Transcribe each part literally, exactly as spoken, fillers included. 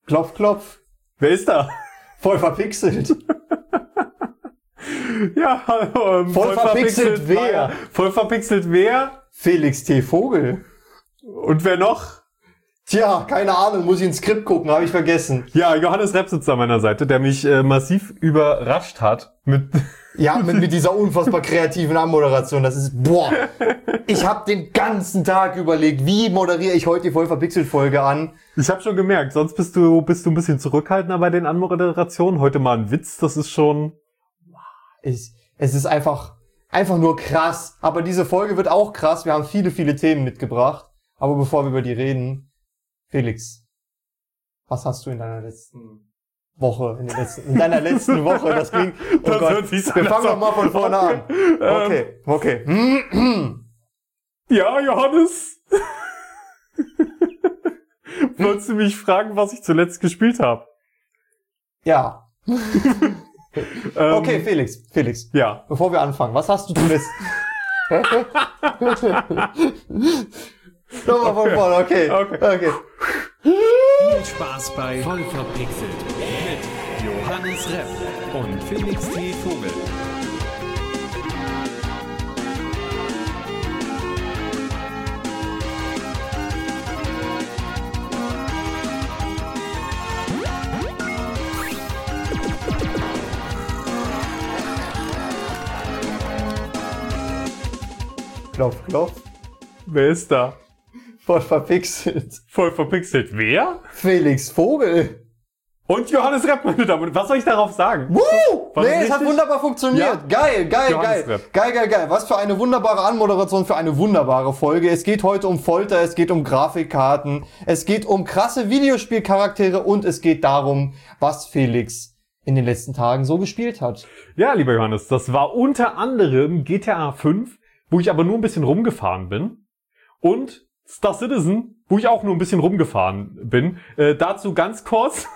Klopf, klopf. Wer ist da? Voll verpixelt. Ja, hallo. Ähm, voll, voll verpixelt, verpixelt wer? Voll verpixelt wer? Felix T. Vogel. Und wer noch? Tja, keine Ahnung, muss ich ins Skript gucken, habe ich vergessen. Ja, Johannes Repp sitzt an meiner Seite, der mich äh, massiv überrascht hat mit... Ja, mit, mit dieser unfassbar kreativen Anmoderation. Das ist, boah. Ich habe den ganzen Tag überlegt, wie moderiere ich heute die Voll-Verpixelt-Folge an. Ich habe schon gemerkt, sonst bist du bist du ein bisschen zurückhaltender bei den Anmoderationen. Heute mal ein Witz, das ist schon... Es, es ist einfach, einfach nur krass. Aber diese Folge wird auch krass. Wir haben viele, viele Themen mitgebracht. Aber bevor wir über die reden, Felix, was hast du in deiner letzten Woche, in, der letzten, in deiner letzten Woche, das klingt, oh das Gott, wir fangen doch mal von vorne an. Okay, okay. Ja, Johannes. Wolltest du mich fragen, was ich zuletzt gespielt habe? Ja. Okay, Felix, Felix. Ja. Bevor wir anfangen, was hast du zuletzt? Nochmal von vorne, okay. Okay. okay. Viel Spaß bei Voll verpixelt mit Johannes Repp und Felix T. Vogel. Klopf, klopf. Wer ist da? Voll verpixelt. Voll verpixelt wer? Felix Vogel. Und Johannes Repp, meine Damen und Herren. Was soll ich darauf sagen? Woo! War Nee, das es hat richtig? wunderbar funktioniert. Ja. Geil, geil, Johannes geil. Repp. Geil, geil, geil. Was für eine wunderbare Anmoderation für eine wunderbare Folge. Es geht heute um Folter, es geht um Grafikkarten, es geht um krasse Videospielcharaktere und es geht darum, was Felix in den letzten Tagen so gespielt hat. Ja, lieber Johannes, das war unter anderem G T A fünf, wo ich aber nur ein bisschen rumgefahren bin. Und Star Citizen, wo ich auch nur ein bisschen rumgefahren bin. Äh, dazu ganz kurz.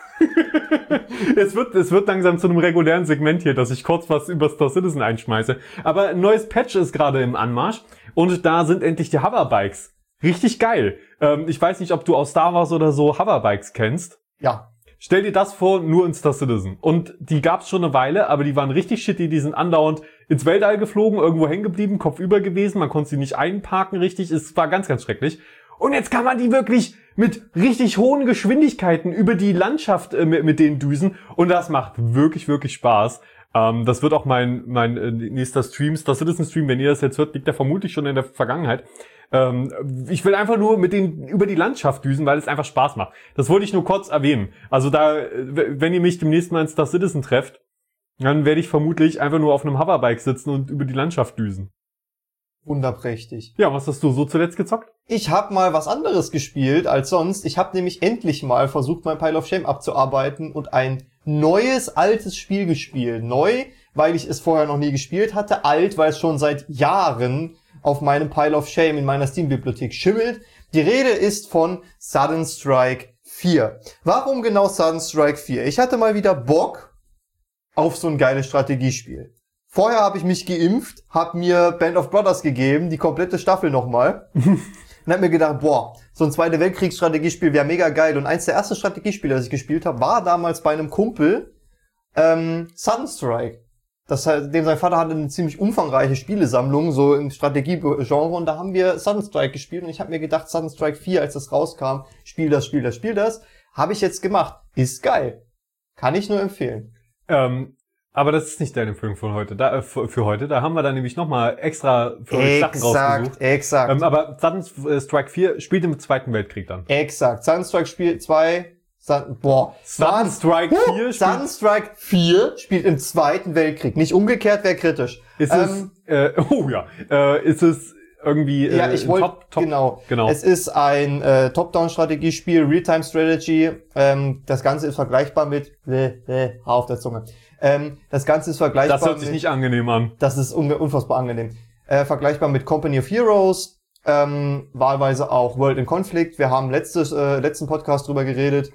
es wird es wird langsam zu einem regulären Segment hier, dass ich kurz was über Star Citizen einschmeiße. Aber ein neues Patch ist gerade im Anmarsch und da sind endlich die Hoverbikes. Richtig geil. Ähm, ich weiß nicht, ob du aus Star Wars oder so Hoverbikes kennst. Ja. Stell dir das vor, nur in Star Citizen. Und die gab's schon eine Weile, aber die waren richtig shitty. Die sind andauernd ins Weltall geflogen, irgendwo hängen geblieben, kopfüber gewesen. Man konnte sie nicht einparken richtig. Es war ganz, ganz schrecklich. Und jetzt kann man die wirklich mit richtig hohen Geschwindigkeiten über die Landschaft äh, mit, mit denen düsen. Und das macht wirklich, wirklich Spaß. Ähm, das wird auch mein mein äh, nächster Stream, Star Citizen Stream. Wenn ihr das jetzt hört, liegt der vermutlich schon in der Vergangenheit. Ähm, ich will einfach nur mit denen über die Landschaft düsen, weil es einfach Spaß macht. Das wollte ich nur kurz erwähnen. Also da, wenn ihr mich demnächst mal in Star Citizen trefft, dann werde ich vermutlich einfach nur auf einem Hoverbike sitzen und über die Landschaft düsen. Wunderprächtig. Ja, was hast du so zuletzt gezockt? Ich habe mal was anderes gespielt als sonst. Ich habe nämlich endlich mal versucht, mein Pile of Shame abzuarbeiten und ein neues, altes Spiel gespielt. Neu, weil ich es vorher noch nie gespielt hatte. Alt, weil es schon seit Jahren auf meinem Pile of Shame in meiner Steam-Bibliothek schimmelt. Die Rede ist von Sudden Strike vier. Warum genau Sudden Strike vier? Ich hatte mal wieder Bock auf so ein geiles Strategiespiel. Vorher habe ich mich geimpft, habe mir Band of Brothers gegeben, die komplette Staffel nochmal. Und hab mir gedacht, boah, so ein Zweite Weltkriegsstrategiespiel wäre mega geil. Und eins der ersten Strategiespiele, das ich gespielt habe, war damals bei einem Kumpel ähm, Sudden Strike. Das heißt, dem sein Vater hatte eine ziemlich umfangreiche Spielesammlung, so im Strategiegenre, und da haben wir Sudden Strike gespielt und ich habe mir gedacht, Sudden Strike vier, als das rauskam, spiel das, spiel das, spiel das, habe ich jetzt gemacht. Ist geil. Kann ich nur empfehlen. Ähm, aber das ist nicht deine Empfehlung von heute, da, äh, für, für heute. Da haben wir dann nämlich nochmal extra für euch Sachen rausgesucht. Exakt, exakt. Ähm, aber Sudden Strike vier spielt im Zweiten Weltkrieg dann. Exakt. Sudden Strike Spiel zwei, Sudden, boah. Sudden Strike Huh, vier Sudden spielt, Strike vier spielt im Zweiten Weltkrieg. Nicht umgekehrt, wäre kritisch. ist ähm, es, äh, oh ja, äh, ist es irgendwie, äh, Ja, ich im wollte, Top, Top, genau. genau. Es ist ein äh, Top-Down-Strategiespiel, Real-Time-Strategy. Ähm, das Ganze ist vergleichbar mit, äh, äh, Haar auf der Zunge. Ähm, das Ganze ist vergleichbar Das hört sich mit, nicht angenehm an. das ist un- unfassbar angenehm. Äh, vergleichbar mit Company of Heroes, ähm, wahlweise auch World in Conflict. Wir haben letztes, äh, letzten Podcast drüber geredet.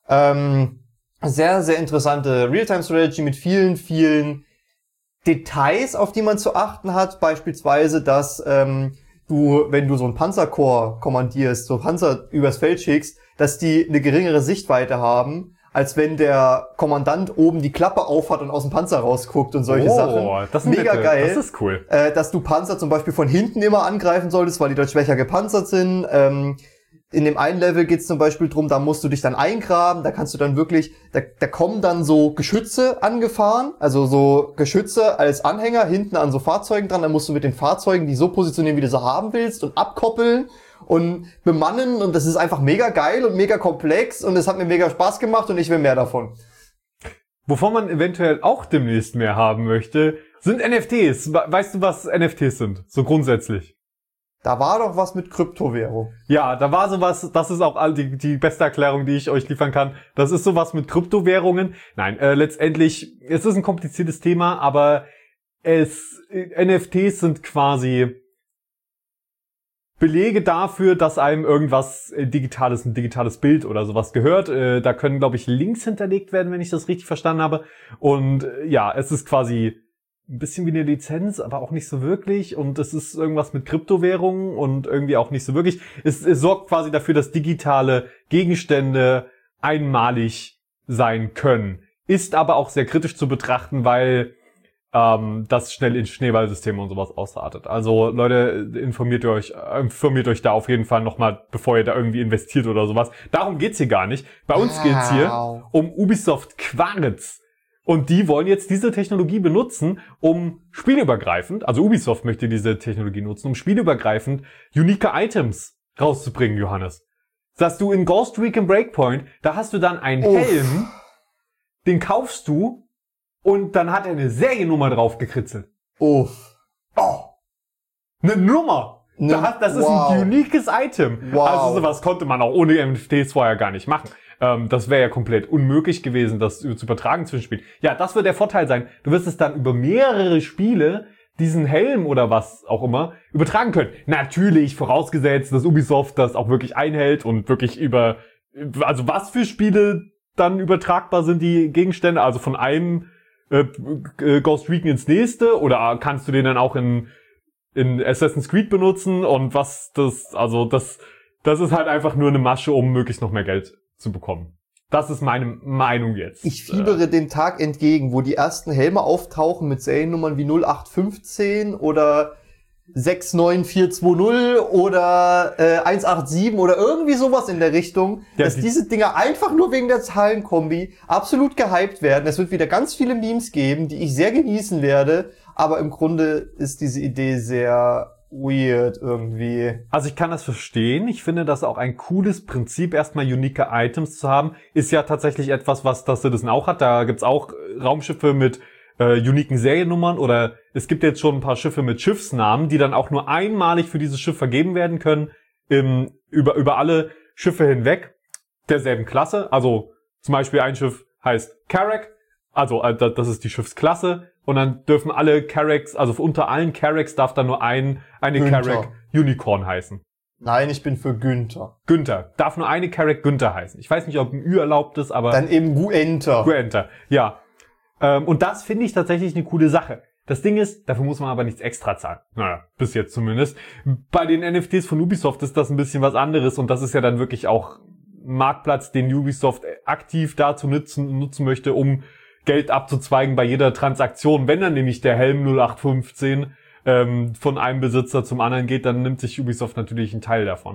Ähm, sehr, sehr interessante Real-Time-Strategy mit vielen, vielen Details, auf die man zu achten hat. Beispielsweise, dass ähm, du, wenn du so ein Panzerkorps kommandierst, so Panzer übers Feld schickst, dass die eine geringere Sichtweite haben, als wenn der Kommandant oben die Klappe aufhat und aus dem Panzer rausguckt und solche oh, Sachen. Das ist mega nette, geil. Das ist cool. Äh, dass du Panzer zum Beispiel von hinten immer angreifen solltest, weil die dort schwächer gepanzert sind. Ähm, in dem einen Level geht's zum Beispiel drum, da musst du dich dann eingraben, da kannst du dann wirklich, da, da kommen dann so Geschütze angefahren, also so Geschütze als Anhänger hinten an so Fahrzeugen dran, dann musst du mit den Fahrzeugen die so positionieren, wie du sie haben willst und abkoppeln und bemannen und das ist einfach mega geil und mega komplex und es hat mir mega Spaß gemacht und ich will mehr davon. Wovon man eventuell auch demnächst mehr haben möchte, sind N F Ts. Weißt du, was N F Ts sind? So grundsätzlich. Da war doch was mit Kryptowährung. Ja, da war sowas, das ist auch all die, die beste Erklärung, die ich euch liefern kann. Das ist sowas mit Kryptowährungen. Nein, äh, letztendlich, es ist ein kompliziertes Thema, aber es, N F Ts sind quasi Belege dafür, dass einem irgendwas äh, digitales, ein digitales Bild oder sowas gehört. Äh, da können, glaube ich, Links hinterlegt werden, wenn ich das richtig verstanden habe. Und äh, ja, es ist quasi ein bisschen wie eine Lizenz, aber auch nicht so wirklich. Und es ist irgendwas mit Kryptowährungen und irgendwie auch nicht so wirklich. Es, es sorgt quasi dafür, dass digitale Gegenstände einmalig sein können. Ist aber auch sehr kritisch zu betrachten, weil ähm, das schnell in Schneeballsysteme und sowas ausartet. Also Leute, informiert euch, informiert euch da auf jeden Fall nochmal, bevor ihr da irgendwie investiert oder sowas. Darum geht's hier gar nicht. Bei uns wow. geht's hier um Ubisoft Quartz. Und die wollen jetzt diese Technologie benutzen, um spielübergreifend, also Ubisoft möchte diese Technologie nutzen, um spielübergreifend unique Items rauszubringen, Johannes. Dass du in Ghost Recon Breakpoint, da hast du dann einen Uff. Helm, den kaufst du und dann hat er eine Seriennummer drauf gekritzelt. Uff. Oh. Eine Nummer. Ne, Da hat, das ist wow. ein uniques Item. Wow. Also sowas konnte man auch ohne N F Ts vorher gar nicht machen. Ähm, das wäre ja komplett unmöglich gewesen, das zu übertragen zwischen Spielen. Ja, das wird der Vorteil sein. Du wirst es dann über mehrere Spiele, diesen Helm oder was auch immer, übertragen können. Natürlich, vorausgesetzt, dass Ubisoft das auch wirklich einhält und wirklich über, also was für Spiele dann übertragbar sind, die Gegenstände, also von einem äh, äh, Ghost Recon ins nächste, oder kannst du den dann auch in in Assassin's Creed benutzen und was das, also das, das ist halt einfach nur eine Masche, um möglichst noch mehr Geld zu bekommen. Das ist meine Meinung jetzt. Ich fiebere dem Tag entgegen, wo die ersten Helme auftauchen mit Seriennummern wie null acht fünfzehn oder sechs neun vier zwei null oder äh, eins acht sieben oder irgendwie sowas in der Richtung, Ja, dass die- diese Dinger einfach nur wegen der Zahlenkombi absolut gehypt werden. Es wird wieder ganz viele Memes geben, die ich sehr genießen werde, aber im Grunde ist diese Idee sehr weird irgendwie. Also ich kann das verstehen. Ich finde das auch ein cooles Prinzip, erstmal unique Items zu haben. Ist ja tatsächlich etwas, was das Citizen auch hat. Da gibt's auch Raumschiffe mit äh, uniken Seriennummern, oder es gibt jetzt schon ein paar Schiffe mit Schiffsnamen, die dann auch nur einmalig für dieses Schiff vergeben werden können, im, über, über alle Schiffe hinweg derselben Klasse. Also zum Beispiel ein Schiff heißt Carrack, also äh, das ist die Schiffsklasse, und dann dürfen alle Carracks, also unter allen Carracks darf dann nur ein eine Günther. Carrack Unicorn heißen. Nein, ich bin für Günther. Günther. Darf nur eine Carrack Günther heißen. Ich weiß nicht, ob ein Ü erlaubt ist, aber Dann eben Guenter. Guenter. Ja. Ähm, und das finde ich tatsächlich eine coole Sache. Das Ding ist, dafür muss man aber nichts extra zahlen. Naja, bis jetzt zumindest. Bei den N F Ts von Ubisoft ist das ein bisschen was anderes, und das ist ja dann wirklich auch ein Marktplatz, den Ubisoft aktiv dazu nutzen, nutzen möchte, um Geld abzuzweigen bei jeder Transaktion. Wenn dann nämlich der Helm null acht fünfzehn ähm, von einem Besitzer zum anderen geht, dann nimmt sich Ubisoft natürlich einen Teil davon.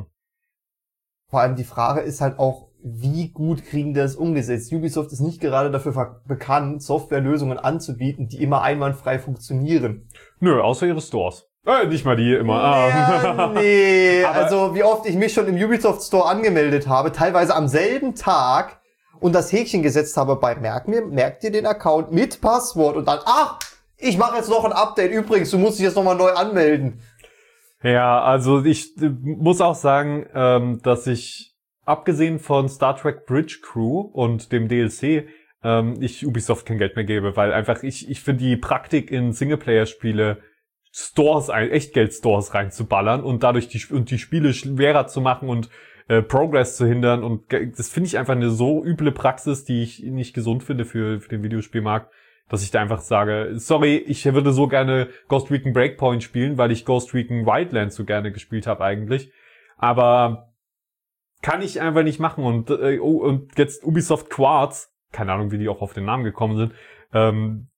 Vor allem die Frage ist halt auch, wie gut kriegen die das umgesetzt? Ubisoft ist nicht gerade dafür ver- bekannt, Softwarelösungen anzubieten, die immer einwandfrei funktionieren. Nö, außer ihre Stores. Äh, nicht mal die immer. Ja, nee, Aber- also wie oft ich mich schon im Ubisoft Store angemeldet habe, teilweise am selben Tag, und das Häkchen gesetzt habe bei Merk mir, merkt ihr den Account mit Passwort und dann, ach, ich mache jetzt noch ein Update. Übrigens, du musst dich jetzt nochmal neu anmelden. Ja, also ich äh, muss auch sagen, ähm, dass ich, abgesehen von Star Trek Bridge Crew und dem D L C, ähm, ich Ubisoft kein Geld mehr gebe, weil einfach ich ich finde die Praktik in Singleplayer-Spiele, Stores, ein Echtgeld-Stores reinzuballern und dadurch die und die Spiele schwerer zu machen und äh, Progress zu hindern, und ge- das finde ich einfach eine so üble Praxis, die ich nicht gesund finde für, für den Videospielmarkt, dass ich da einfach sage, sorry, ich würde so gerne Ghost Recon Breakpoint spielen, weil ich Ghost Recon Wildlands so gerne gespielt habe eigentlich. Aber kann ich einfach nicht machen. Und, äh, oh, und jetzt Ubisoft Quartz, keine Ahnung, wie die auch auf den Namen gekommen sind, ähm,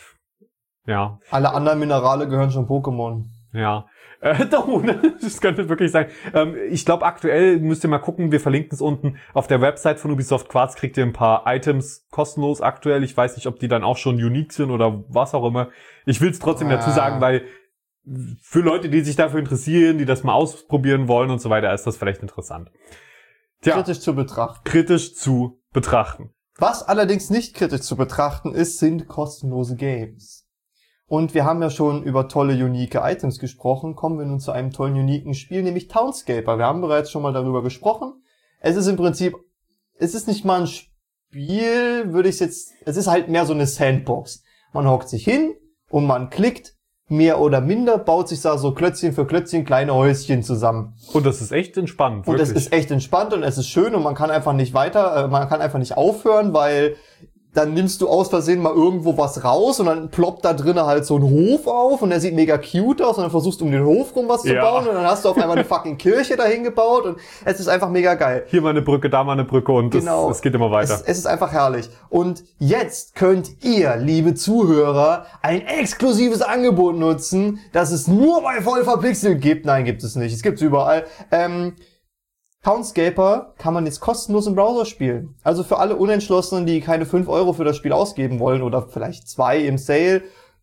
ja. Alle anderen Minerale gehören schon Pokémon. Ja, äh, das könnte wirklich sein. Ähm, ich glaube, aktuell müsst ihr mal gucken, wir verlinken es unten auf der Website von Ubisoft Quartz, kriegt ihr ein paar Items kostenlos aktuell. Ich weiß nicht, ob die dann auch schon unique sind oder was auch immer. Ich will es trotzdem ah. dazu sagen, weil für Leute, die sich dafür interessieren, die das mal ausprobieren wollen und so weiter, ist das vielleicht interessant. Tja, kritisch zu betrachten. Kritisch zu betrachten. Was allerdings nicht kritisch zu betrachten ist, sind kostenlose Games. Und wir haben ja schon über tolle, unique Items gesprochen. Kommen wir nun zu einem tollen, uniken Spiel, nämlich Townscaper. Wir haben bereits schon mal darüber gesprochen. Es ist im Prinzip, es ist nicht mal ein Spiel, würde ich es jetzt, es ist halt mehr so eine Sandbox. Man hockt sich hin und man klickt, mehr oder minder, baut sich da so Klötzchen für Klötzchen kleine Häuschen zusammen. Und das ist echt entspannt, wirklich. Und es ist echt entspannt und es ist schön und man kann einfach nicht weiter, äh, man kann einfach nicht aufhören, weil dann nimmst du aus Versehen mal irgendwo was raus und dann ploppt da drinnen halt so ein Hof auf und der sieht mega cute aus und dann versuchst du um den Hof rum was zu ja. bauen und dann hast du auf einmal eine fucking Kirche dahin gebaut und es ist einfach mega geil. Hier mal eine Brücke, da mal eine Brücke und genau. es geht immer weiter. Es, es ist einfach herrlich. Und jetzt könnt ihr, liebe Zuhörer, ein exklusives Angebot nutzen, das es nur bei Voll verpixelt gibt. Nein, gibt es nicht. Es gibt's überall. Ähm, Townscaper kann man jetzt kostenlos im Browser spielen. Also für alle Unentschlossenen, die keine fünf Euro für das Spiel ausgeben wollen oder vielleicht zwei im Sale.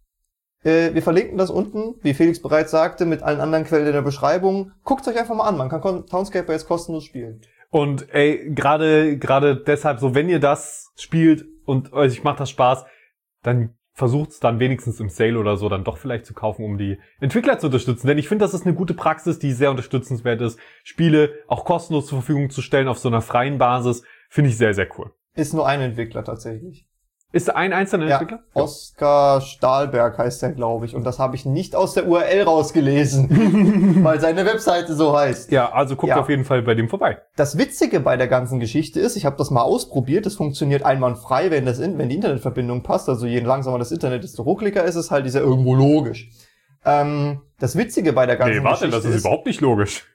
Äh, wir verlinken das unten, wie Felix bereits sagte, mit allen anderen Quellen in der Beschreibung. Guckt euch einfach mal an, man kann Townscaper jetzt kostenlos spielen. Und ey, gerade gerade deshalb, so wenn ihr das spielt und euch macht das Spaß, dann versucht es dann wenigstens im Sale oder so dann doch vielleicht zu kaufen, um die Entwickler zu unterstützen. Denn ich finde, das ist eine gute Praxis, die sehr unterstützenswert ist. Spiele auch kostenlos zur Verfügung zu stellen auf so einer freien Basis, finde ich sehr, sehr cool. Ist nur ein Entwickler tatsächlich. Ist ein einzelner ja, Entwickler? Oskar Stahlberg heißt der, glaube ich. Und das habe ich nicht aus der U R L rausgelesen, weil seine Webseite so heißt. Ja, also guckt ja. auf jeden Fall bei dem vorbei. Das Witzige bei der ganzen Geschichte ist, ich habe das mal ausprobiert, es funktioniert einwandfrei, wenn das in, wenn die Internetverbindung passt. Also je langsamer das Internet, desto ruckliger ist es halt, ist ja irgendwo logisch. Ähm, das Witzige bei der ganzen nee, warte, Geschichte das ist, ist überhaupt nicht logisch.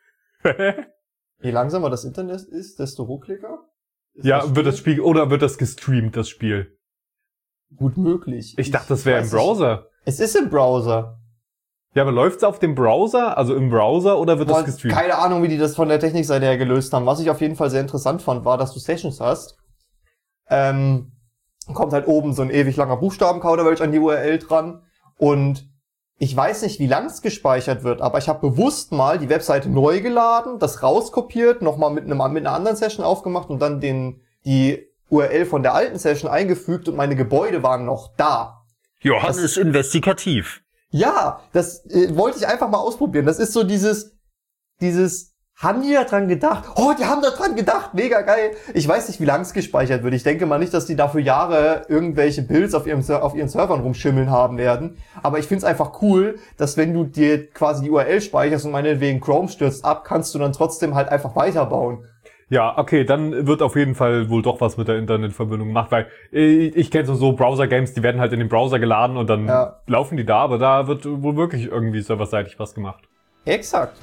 Je langsamer das Internet ist, desto ruckliger? Ist ja, das wird das Spiel, oder wird das gestreamt, das Spiel? Gut möglich. Ich dachte, das wäre im Browser. Nicht. Es ist im Browser. Ja, aber läuft's auf dem Browser, also im Browser, oder wird Boah, das gestreamt? Keine Ahnung, wie die das von der Technikseite her gelöst haben. Was ich auf jeden Fall sehr interessant fand, war, dass du Sessions hast. Ähm, kommt halt oben so ein ewig langer Buchstabenkauderwelsch an die U R L dran. Und ich weiß nicht, wie lang es gespeichert wird, aber ich habe bewusst mal die Webseite neu geladen, das rauskopiert, nochmal mit einem mit einer anderen Session aufgemacht und dann den die U R L von der alten Session eingefügt und meine Gebäude waren noch da. Johann ist investigativ. Ja, das äh, wollte ich einfach mal ausprobieren. Das ist so dieses, dieses, haben die da dran gedacht? Oh, die haben da dran gedacht, mega geil. Ich weiß nicht, wie lang es gespeichert wird. Ich denke mal nicht, dass die da für Jahre irgendwelche Builds auf ihrem auf ihren Servern rumschimmeln haben werden. Aber ich find's einfach cool, dass wenn du dir quasi die U R L speicherst und meinetwegen Chrome stürzt ab, kannst du dann trotzdem halt einfach weiterbauen. Ja, okay, dann wird auf jeden Fall wohl doch was mit der Internetverbindung gemacht, weil ich, ich kenne so, so Browser-Games, die werden halt in den Browser geladen und dann ja. laufen die da, aber da wird wohl wirklich irgendwie serverseitig was gemacht. Exakt.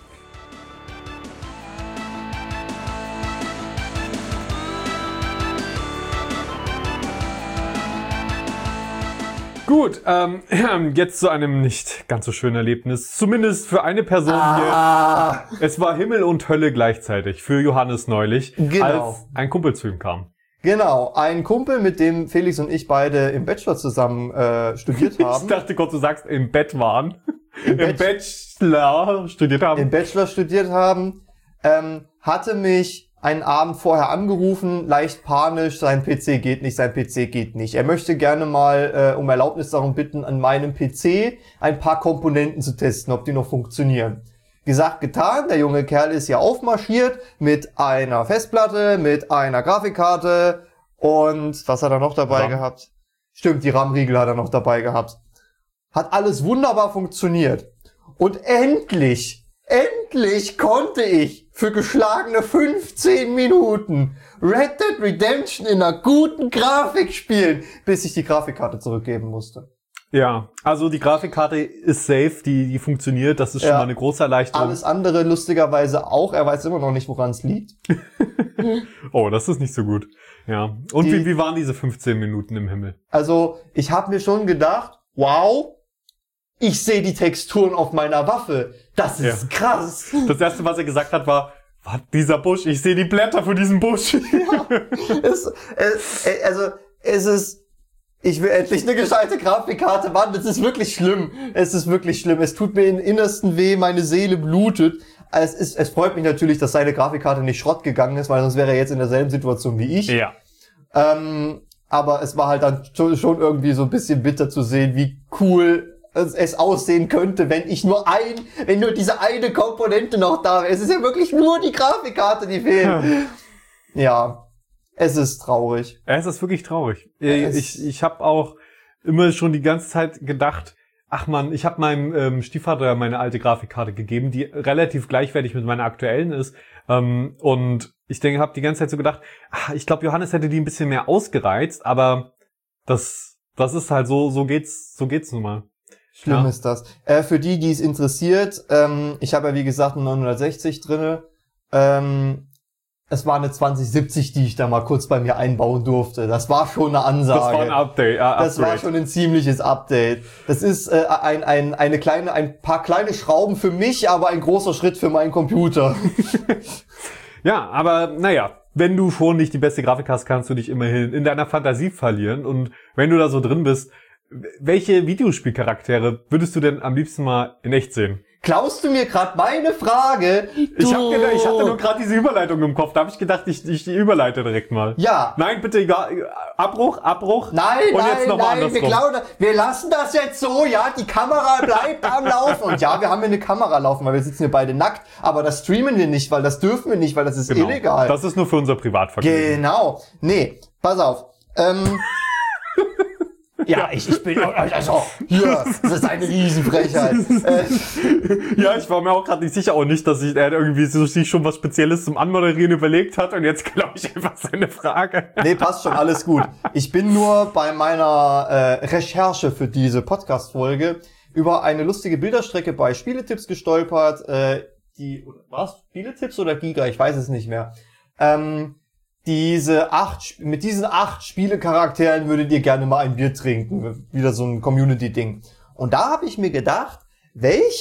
Gut, ähm, jetzt zu einem nicht ganz so schönen Erlebnis. Zumindest für eine Person ah. hier. Es war Himmel und Hölle gleichzeitig für Johannes neulich, genau. als ein Kumpel zu ihm kam. Genau, ein Kumpel, mit dem Felix und ich beide im Bachelor zusammen äh, studiert haben. Ich dachte kurz, du sagst, im Bett waren. Im, Im Bachelor studiert haben. Im Bachelor studiert haben. Ähm, hatte mich einen Abend vorher angerufen, leicht panisch, sein P C geht nicht, sein P C geht nicht. Er möchte gerne mal äh, um Erlaubnis darum bitten, an meinem P C ein paar Komponenten zu testen, ob die noch funktionieren. Gesagt, getan, der junge Kerl ist hier aufmarschiert mit einer Festplatte, mit einer Grafikkarte und was hat er noch dabei RAM. gehabt? Stimmt, die RAM-Riegel hat er noch dabei gehabt. Hat alles wunderbar funktioniert. Und endlich, endlich konnte ich für geschlagene fünfzehn Minuten Red Dead Redemption in einer guten Grafik spielen, bis ich die Grafikkarte zurückgeben musste. Ja, also die Grafikkarte ist safe, die, die funktioniert, das ist schon Ja. mal eine große Erleichterung. Alles andere lustigerweise auch. Er weiß immer noch nicht, woran es liegt. Oh, das ist nicht so gut. Ja. Und Die- wie, wie waren diese fünfzehn Minuten im Himmel? Also, ich habe mir schon gedacht, wow, ich sehe die Texturen auf meiner Waffe. Das ist Ja. krass. Das erste, was er gesagt hat, war, was, dieser Busch, ich sehe die Blätter von diesem Busch. es, es, also, es ist, ich will endlich eine gescheite Grafikkarte, Mann, das ist wirklich schlimm. Es ist wirklich schlimm. Es tut mir im Innersten weh, meine Seele blutet. Es ist, es freut mich natürlich, dass seine Grafikkarte nicht Schrott gegangen ist, weil sonst wäre er jetzt in derselben Situation wie ich. Ja. Ähm, aber es war halt dann schon, schon irgendwie so ein bisschen bitter zu sehen, wie cool es, es aussehen könnte, wenn ich nur ein, wenn nur diese eine Komponente noch da wäre. Es ist ja wirklich nur die Grafikkarte, die fehlt. Ja, es ist traurig. Es ist wirklich traurig. Ich, Es- ich, ich habe auch immer schon die ganze Zeit gedacht, ach man, ich habe meinem ähm, Stiefvater meine alte Grafikkarte gegeben, die relativ gleichwertig mit meiner aktuellen ist. Ähm, und ich denke, habe die ganze Zeit so gedacht, ach, ich glaube, Johannes hätte die ein bisschen mehr ausgereizt, aber das, das ist halt so, so geht's, so geht's nun mal. Schlimm Ja. ist das. Äh, für die, die es interessiert, ähm, ich habe ja wie gesagt eine neunhundertsechzig drinne. Ähm, es war eine zwanzig siebzig, die ich da mal kurz bei mir einbauen durfte. Das war schon eine Ansage. Das war ein Update. Äh, Das war Upgrade. schon ein ziemliches Update. Das ist äh, ein, ein, eine kleine, ein paar kleine Schrauben für mich, aber ein großer Schritt für meinen Computer. Ja, aber naja, wenn du schon nicht die beste Grafik hast, kannst du dich immerhin in deiner Fantasie verlieren. Und wenn du da so drin bist, welche Videospielcharaktere würdest du denn am liebsten mal in echt sehen? Klaust du mir gerade meine Frage? Ich, hab Du- gedacht, ich hatte nur gerade diese Überleitung im Kopf. Da habe ich gedacht, ich, ich die überleite direkt mal. Ja. Nein, bitte, egal. Abbruch, Abbruch. Nein, Und nein, jetzt noch mal nein, wir, andersrum. klauen, wir lassen das jetzt so, ja, die Kamera bleibt am Laufen. Und ja, wir haben hier eine Kamera laufen, weil wir sitzen hier beide nackt, aber das streamen wir nicht, weil das dürfen wir nicht, weil das ist Genau. illegal. Das ist nur für unser Privatvergnügen. Genau. Nee, pass auf. Ähm, ja, ich, ich bin, also, hier, das ist eine Riesenfrechheit. äh, Ja, ich war mir auch gerade nicht sicher, auch nicht, dass sich er irgendwie so, sich schon was Spezielles zum Anmoderieren überlegt hat und jetzt glaube ich einfach seine Frage. Nee, passt schon, alles gut. Ich bin nur bei meiner äh, Recherche für diese Podcast-Folge über eine lustige Bilderstrecke bei Spieletipps gestolpert. Äh, die, was? Spieletipps oder Giga? Ich weiß es nicht mehr. Ähm, diese acht, Sp- mit diesen acht Spielecharakteren würdet ihr gerne mal ein Bier trinken. Wieder so ein Community-Ding. Und da habe ich mir gedacht, welche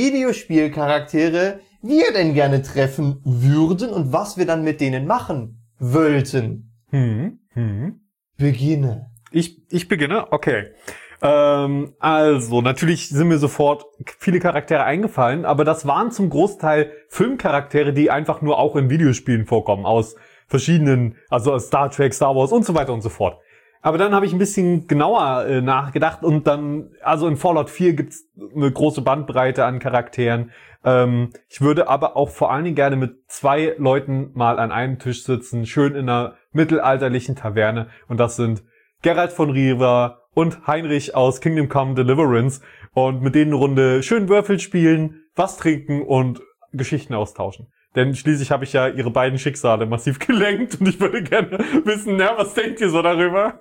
Videospielcharaktere wir denn gerne treffen würden und was wir dann mit denen machen wollten. Hm, hm. Beginne. Ich, ich beginne? Okay. Ähm, also, natürlich sind mir sofort viele Charaktere eingefallen, aber das waren zum Großteil Filmcharaktere, die einfach nur auch in Videospielen vorkommen, aus verschiedenen, also aus Star Trek, Star Wars und so weiter und so fort. Aber dann habe ich ein bisschen genauer äh, nachgedacht und dann, also in Fallout vier gibt's eine große Bandbreite an Charakteren. Ähm, ich würde aber auch vor allen Dingen gerne mit zwei Leuten mal an einem Tisch sitzen, schön in einer mittelalterlichen Taverne. Und das sind Geralt von Riva und Heinrich aus Kingdom Come Deliverance. Und mit denen eine Runde schön Würfel spielen, was trinken und Geschichten austauschen. Denn schließlich habe ich ja ihre beiden Schicksale massiv gelenkt und ich würde gerne wissen, na, was denkt ihr so darüber?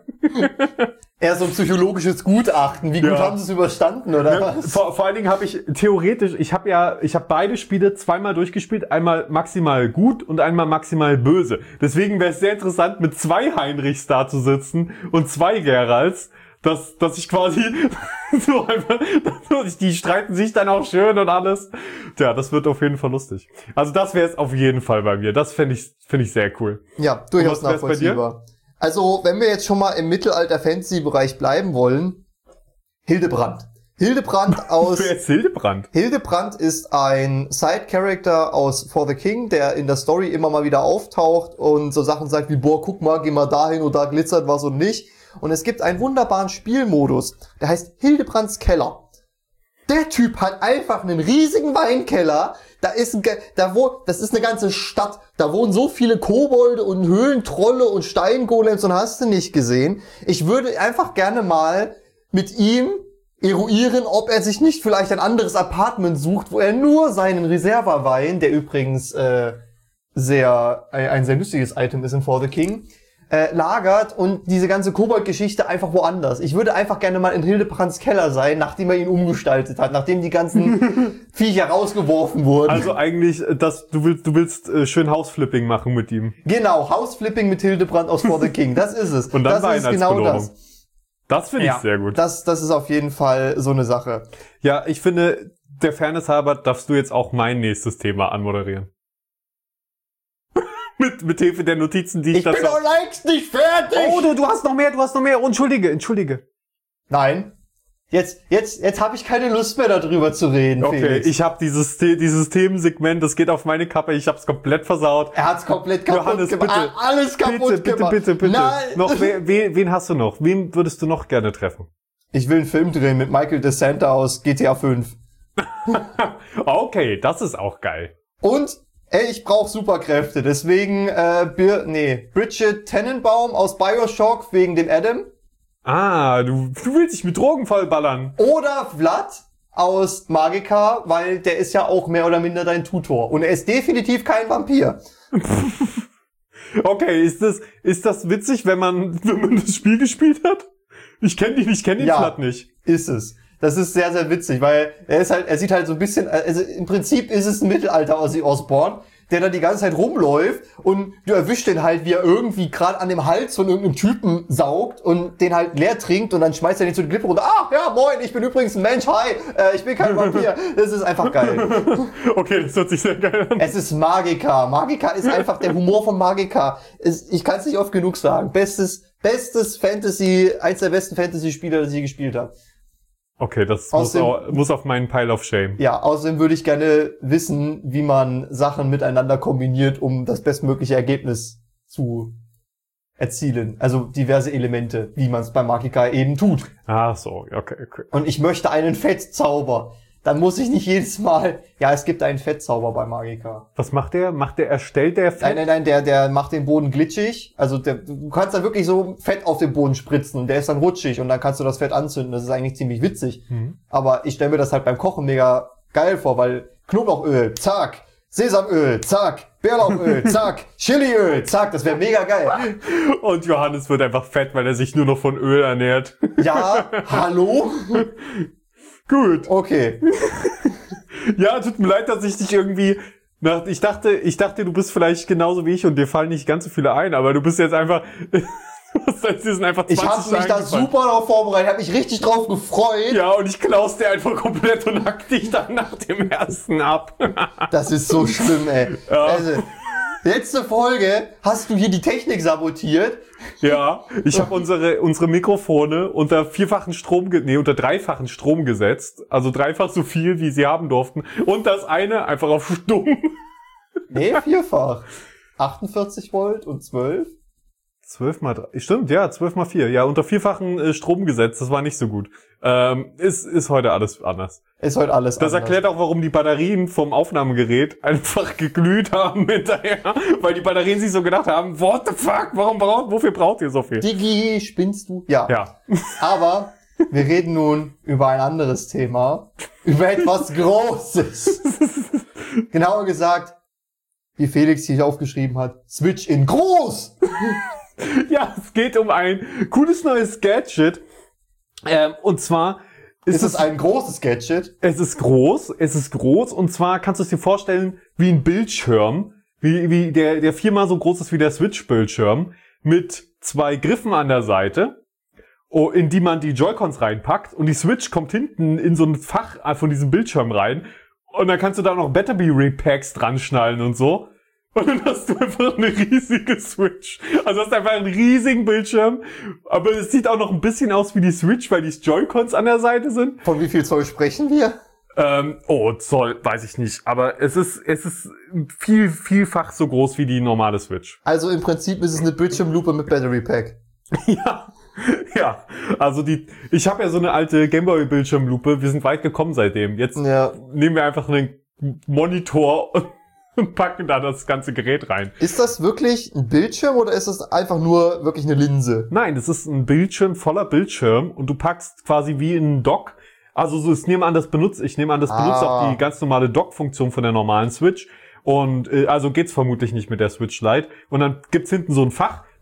Eher so ein psychologisches Gutachten. Wie gut Ja. haben sie es überstanden, oder was? Vor, vor allen Dingen habe ich theoretisch, ich habe ja, ich habe beide Spiele zweimal durchgespielt, einmal maximal gut und einmal maximal böse. Deswegen wäre es sehr interessant, mit zwei Heinrichs da zu sitzen und zwei Geralts, dass, dass ich quasi so einfach, die streiten sich dann auch schön und alles. Tja, das wird auf jeden Fall lustig. Also das wäre es auf jeden Fall bei mir. Das fände ich, finde ich sehr cool. Ja, durchaus Und was wär's bei dir? nachvollziehbar. Also, wenn wir jetzt schon mal im Mittelalter-Fantasy-Bereich bleiben wollen, Hildebrand. Hildebrand aus... Wer ist Hildebrand? Hildebrand ist ein Side-Character aus For the King, der in der Story immer mal wieder auftaucht und so Sachen sagt wie, boah, guck mal, geh mal dahin und da glitzert was und nicht. Und es gibt einen wunderbaren Spielmodus, der heißt Hildebrands Keller. Der Typ hat einfach einen riesigen Weinkeller. Da ist ein, Ge- da wo, das ist eine ganze Stadt. Da wohnen so viele Kobolde und Höhlentrolle und Steingolems und hast du nicht gesehen. Ich würde einfach gerne mal mit ihm eruieren, ob er sich nicht vielleicht ein anderes Apartment sucht, wo er nur seinen Reserva-Wein, der übrigens äh, sehr ein, ein sehr lustiges Item ist in For the King, äh, lagert und diese ganze Kobold-Geschichte einfach woanders. Ich würde einfach gerne mal in Hildebrands Keller sein, nachdem er ihn umgestaltet hat, nachdem die ganzen Viecher rausgeworfen wurden. Also eigentlich, dass du willst, du willst äh, schön Hausflipping machen mit ihm. Genau, Hausflipping mit Hildebrand aus For the King, das ist es. Und dann das Wein ist als genau Belohnung. das. Das finde ich Ja, sehr gut. Das, das ist auf jeden Fall so eine Sache. Ja, ich finde, der Fairness halber darfst du jetzt auch mein nächstes Thema anmoderieren. mit, mit Hilfe der Notizen, die ich, Ich bin dazu... doch längst nicht fertig! Oh, du, du hast noch mehr, du hast noch mehr. Entschuldige, entschuldige. Nein. Jetzt, jetzt, jetzt habe ich keine Lust mehr darüber zu reden, Okay, Felix. ich habe dieses, The- dieses Themensegment, das geht auf meine Kappe, ich hab's komplett versaut. Er hat's komplett kaputt Johannes, gemacht. bitte. Ah, Alles kaputt Bitte, bitte, gemacht. bitte, bitte. Nein. Noch, wen, wen, wen hast du noch? Wen würdest du noch gerne treffen? Ich will einen Film drehen mit Michael DeSanta aus G T A fünf. Okay, das ist auch geil. Und, ey, ich brauche Superkräfte. Deswegen, äh, Bir nee, Bridget Tenenbaum aus Bioshock wegen dem Adam. Ah, du, du willst dich mit Drogen vollballern. Oder Vlad aus Magica, weil der ist ja auch mehr oder minder dein Tutor. Und er ist definitiv kein Vampir. Okay, ist das, ist das witzig, wenn man, wenn man das Spiel gespielt hat? Ich kenne dich, ich kenne den Ja. Vlad nicht. Ist es. Das ist sehr, sehr witzig, weil er ist halt, er sieht halt so ein bisschen, also im Prinzip ist es ein Mittelalter Ozzy Osbourne, der da die ganze Zeit rumläuft und du erwischst den halt, wie er irgendwie gerade an dem Hals von irgendeinem Typen saugt und den halt leer trinkt und dann schmeißt er den zu den Klippe runter. Ah, ja, moin, ich bin übrigens ein Mensch, hi, äh, ich bin kein Vampir. Das ist einfach geil. Okay, das hört sich sehr geil an. Es ist Magica. Magica ist einfach der Humor von Magica. Es, ich kann es nicht oft genug sagen. Bestes, bestes Fantasy, eins der besten Fantasy-Spieler, das ich je gespielt habe. Okay, das Aus muss, dem- auch, muss auf meinen Pile of Shame. Ja, außerdem würde ich gerne wissen, wie man Sachen miteinander kombiniert, um das bestmögliche Ergebnis zu erzielen. Also diverse Elemente, wie man es bei Magica eben tut. Ach so, okay, okay. Und ich möchte einen Fettzauber. Dann muss ich nicht jedes Mal... Ja, es gibt einen Fettzauber bei Magica. Was macht der? Macht der, erstellt der Fett? Nein, nein, nein, der, der macht den Boden glitschig. Also der, du kannst dann wirklich so Fett auf den Boden spritzen und der ist dann rutschig und dann kannst du das Fett anzünden. Das ist eigentlich ziemlich witzig. Mhm. Aber ich stelle mir das halt beim Kochen mega geil vor, weil Knoblauchöl, zack, Sesamöl, zack, Bärlauchöl, zack, Chiliöl, zack, das wäre mega geil. Und Johannes wird einfach fett, weil er sich nur noch von Öl ernährt. Ja, hallo? Gut. Okay. Ja, tut mir leid, dass ich dich irgendwie... Nach, ich dachte, ich dachte, du bist vielleicht genauso wie ich und dir fallen nicht ganz so viele ein, aber du bist jetzt einfach... Das heißt, dir sind einfach Ich zwanzig habe mich da eingefallen. super darauf vorbereitet, habe mich richtig drauf gefreut. Ja, und ich klaus dir einfach komplett und hack dich dann nach dem ersten ab. Das ist so schlimm, ey. Ja. Also, letzte Folge hast du hier die Technik sabotiert. Ja, ich habe unsere unsere Mikrofone unter vierfachen Strom, ge- nee, unter dreifachen Strom gesetzt. Also dreifach so viel, wie sie haben durften. Und das eine einfach auf stumm. Nee, vierfach. achtundvierzig Volt und zwölf. zwölf mal drei. Stimmt, ja, zwölf mal vier. Ja, unter vierfachen äh, Strom gesetzt. Das war nicht so gut. Ähm, ist, ist heute alles anders. Ist heute alles Das anders. erklärt auch, warum die Batterien vom Aufnahmegerät einfach geglüht haben hinterher. Weil die Batterien sich so gedacht haben, what the fuck, warum braucht, wofür braucht ihr so viel? Digi, spinnst du? Ja. Ja. Aber wir reden nun über ein anderes Thema. Über etwas Großes. Genauer gesagt, wie Felix hier aufgeschrieben hat, Switch in groß. Ja, es geht um ein cooles neues Gadget. Ähm, und zwar ist Ist es ein großes Gadget? Es ist groß, es ist groß und zwar kannst du es dir vorstellen wie ein Bildschirm, wie, wie der, der viermal so groß ist wie der Switch-Bildschirm, mit zwei Griffen an der Seite, oh, in die man die Joy-Cons reinpackt und die Switch kommt hinten in so ein Fach von diesem Bildschirm rein und dann kannst du da noch Battery-Packs dran schnallen und so. Und dann hast du einfach eine riesige Switch. Also hast einfach einen riesigen Bildschirm, aber es sieht auch noch ein bisschen aus wie die Switch, weil die Joy-Cons an der Seite sind. Von wie viel Zoll sprechen wir? Ähm, oh, Zoll, weiß ich nicht. Aber es ist, es ist viel, vielfach so groß wie die normale Switch. Also im Prinzip ist es eine Bildschirmlupe mit Battery Pack. Ja, ja. Also die, ich habe ja so eine alte Gameboy-Bildschirmlupe. Wir sind weit gekommen seitdem. Jetzt Ja. nehmen wir einfach einen Monitor und packen da das ganze Gerät rein. Ist das wirklich ein Bildschirm oder ist das einfach nur wirklich eine Linse? Nein, das ist ein Bildschirm voller Bildschirm und du packst quasi wie in einen Dock. Also so, ich nehme an, das benutzt, ich nehme an, das Ah. benutzt auch die ganz normale Dock-Funktion von der normalen Switch. Und äh, also geht's vermutlich nicht mit der Switch Lite. Und dann gibt's hinten so ein Fach,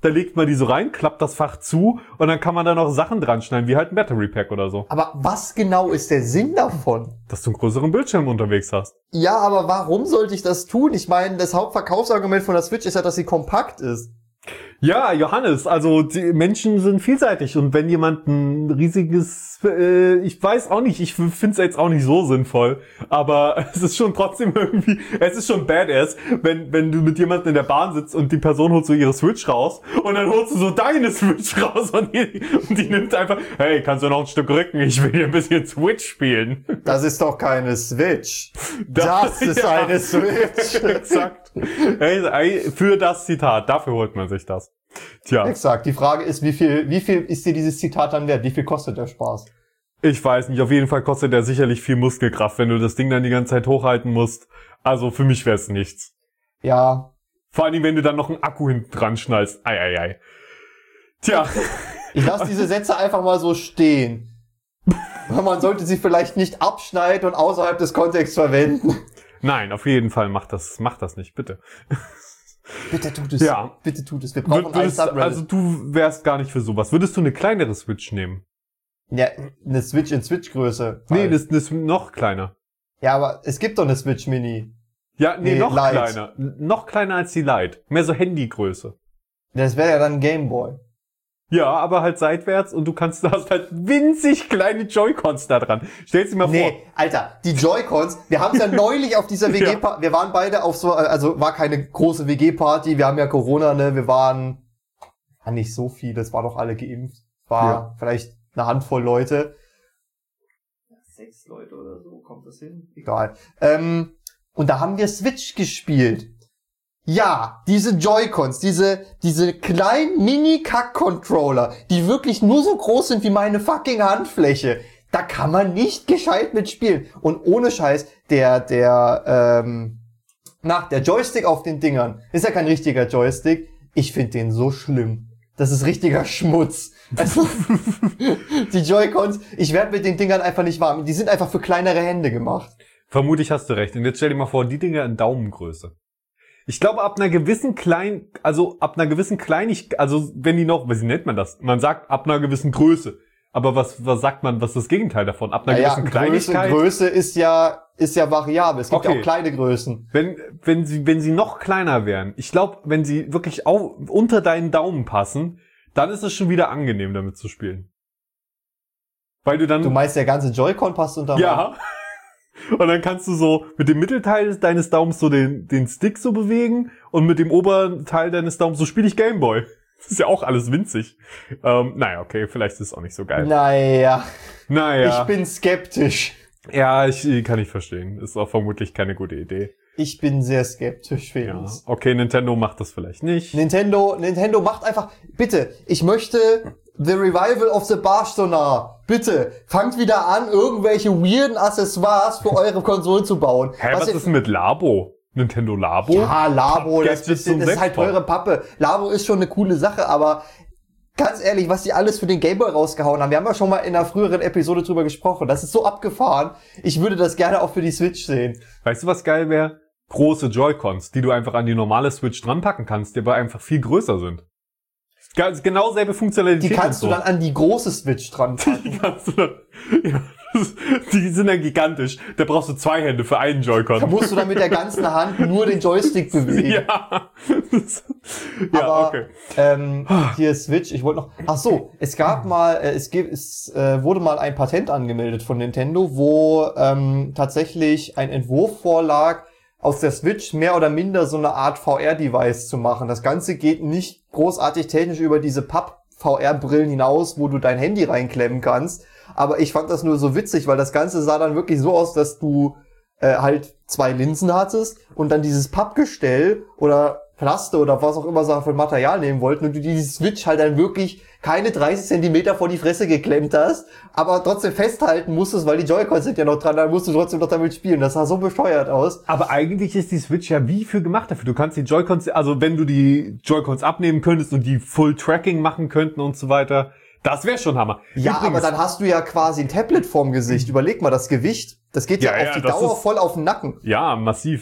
da legt man die so rein, klappt das Fach zu und dann kann man da noch Sachen dran schneiden, wie halt ein Battery Pack oder so. Aber was genau ist der Sinn davon? Dass du einen größeren Bildschirm unterwegs hast. Ja, aber warum sollte ich das tun? Ich meine, das Hauptverkaufsargument von der Switch ist ja, dass sie kompakt ist. Ja, Johannes, also die Menschen sind vielseitig und wenn jemand ein riesiges, äh, ich weiß auch nicht, ich finde es jetzt auch nicht so sinnvoll, aber es ist schon trotzdem irgendwie, es ist schon badass, wenn wenn du mit jemandem in der Bahn sitzt und die Person holt so ihre Switch raus und dann holst du so deine Switch raus und die, und die nimmt einfach, hey, kannst du noch ein Stück rücken, ich will hier ein bisschen Switch spielen. Das ist doch keine Switch. Das, das ist ja eine Switch. Exakt. Hey, für das Zitat, dafür holt man sich das. Tja. Exakt. Die Frage ist, wie viel, wie viel ist dir dieses Zitat dann wert? Wie viel kostet der Spaß? Ich weiß nicht. Auf jeden Fall kostet der sicherlich viel Muskelkraft, wenn du das Ding dann die ganze Zeit hochhalten musst. Also für mich wäre es nichts. Ja. Vor allem, wenn du dann noch einen Akku hinten dran schnallst. Ei, ei, ei. Tja. Ich lasse diese Sätze einfach mal so stehen. Man sollte sie vielleicht nicht abschneiden und außerhalb des Kontexts verwenden. Nein, auf jeden Fall mach das, mach das nicht, bitte. Bitte tut es. Ja. Bitte tut es. Wir brauchen Würdest, ein Subreddit. Also du wärst gar nicht für sowas. Würdest du eine kleinere Switch nehmen? Ja, eine Switch in Switch-Größe. Nee, das, das ist noch kleiner. Ja, aber es gibt doch eine Switch Mini. Ja, nee, Nee, noch Lite. kleiner. Noch kleiner als die Lite. Mehr so Handygröße. Das wäre ja dann ein Gameboy. Ja, aber halt seitwärts und du kannst, du hast halt winzig kleine Joy-Cons da dran. Stell's dir mal vor. Nee, Alter, die Joy-Cons, wir haben es ja neulich auf dieser W G-Party, wir waren beide auf so, also war keine große W G-Party, wir haben ja Corona, ne, wir waren, war nicht so viele, es waren doch alle geimpft, war Ja. vielleicht eine Handvoll Leute. Sechs Leute oder so, kommt das hin? Egal. Ähm, und da haben wir Switch gespielt. Ja, diese Joy-Cons, diese, diese kleinen Mini-Kack-Controller, die wirklich nur so groß sind wie meine fucking Handfläche, da kann man nicht gescheit mitspielen. Und ohne Scheiß, der, der, ähm, na, der Joystick auf den Dingern ist ja kein richtiger Joystick. Ich finde den so schlimm. Das ist richtiger Schmutz. Also, die Joy-Cons, ich werde mit den Dingern einfach nicht warm. Die sind einfach für kleinere Hände gemacht. Vermutlich hast du recht. Und jetzt stell dir mal vor, die Dinger in Daumengröße. Ich glaube, ab einer gewissen klein, also ab einer gewissen Kleinigkeit, also wenn die noch, wie nennt man das? Man sagt ab einer gewissen Größe. Aber was, was sagt man, was ist das Gegenteil davon? Ab einer Naja, gewissen Größe, Kleinigkeit? Größe ist ja, ist ja variabel. Es gibt Okay. ja auch kleine Größen. Wenn, wenn sie, wenn sie noch kleiner wären, ich glaube, wenn sie wirklich auch unter deinen Daumen passen, dann ist es schon wieder angenehm, damit zu spielen. Weil du dann, Du meinst, der ganze Joy-Con passt unter ja. Und dann kannst du so mit dem Mittelteil deines Daumens so den, den Stick so bewegen und mit dem oberen Teil deines Daumens so spiele ich Gameboy. Das ist ja auch alles winzig. Ähm, naja, okay, vielleicht ist es auch nicht so geil. Naja, Naja. ich bin skeptisch. Ja, ich kann ich verstehen. Ist auch vermutlich keine gute Idee. Ich bin sehr skeptisch, Ja. Felix. Okay, Nintendo macht das vielleicht nicht. Nintendo, Nintendo macht einfach, bitte, ich möchte The Revival of the Barstonar. Bitte, fangt wieder an, irgendwelche weirden Accessoires für eure Konsolen zu bauen. Hä, was, ihr- ist denn mit Labo? Nintendo Labo? Ja, Labo, das, Gadgets das, zum das ist halt Sechspack. teure Pappe. Labo ist schon eine coole Sache, aber ganz ehrlich, was die alles für den Gameboy rausgehauen haben, wir haben ja schon mal in einer früheren Episode drüber gesprochen, das ist so abgefahren. Ich würde das gerne auch für die Switch sehen. Weißt du, was geil wäre? Große Joy-Cons, die du einfach an die normale Switch dran packen kannst, die aber einfach viel größer sind. Ganz genau selbe Funktionalität. Die kannst und du so. dann an die große Switch dran packen. Die kannst du dann, ja, das, die sind dann gigantisch. Da brauchst du zwei Hände für einen Da Joy-Con. musst du dann mit der ganzen Hand nur den Joystick bewegen. Ja. Das, ja, Aber, okay. ähm, hier Switch, ich wollte noch, ach so, es gab mal, äh, es gibt, es äh, wurde mal ein Patent angemeldet von Nintendo, wo ähm, tatsächlich ein Entwurf vorlag, aus der Switch mehr oder minder so eine Art V R-Device zu machen. Das Ganze geht nicht großartig technisch über diese Papp-V R-Brillen hinaus, wo du dein Handy reinklemmen kannst. Aber ich fand das nur so witzig, weil das Ganze sah dann wirklich so aus, dass du äh, halt zwei Linsen hattest und dann dieses Pappgestell oder Plaste oder was auch immer sie für Material nehmen wollten und du die Switch halt dann wirklich keine dreißig Zentimeter vor die Fresse geklemmt hast, aber trotzdem festhalten musstest, weil die Joy-Cons sind ja noch dran, dann musst du trotzdem noch damit spielen. Das sah so bescheuert aus. Aber eigentlich ist die Switch ja wie für gemacht dafür. Du kannst die Joy-Cons, also wenn du die Joy-Cons abnehmen könntest und die Full Tracking machen könnten und so weiter, das wäre schon Hammer. Ja, Übrigens, aber dann hast du ja quasi ein Tablet vorm Gesicht. Überleg mal, das Gewicht, das geht ja, Ja, auf ja, die das Dauer ist- voll auf den Nacken. ja, massiv.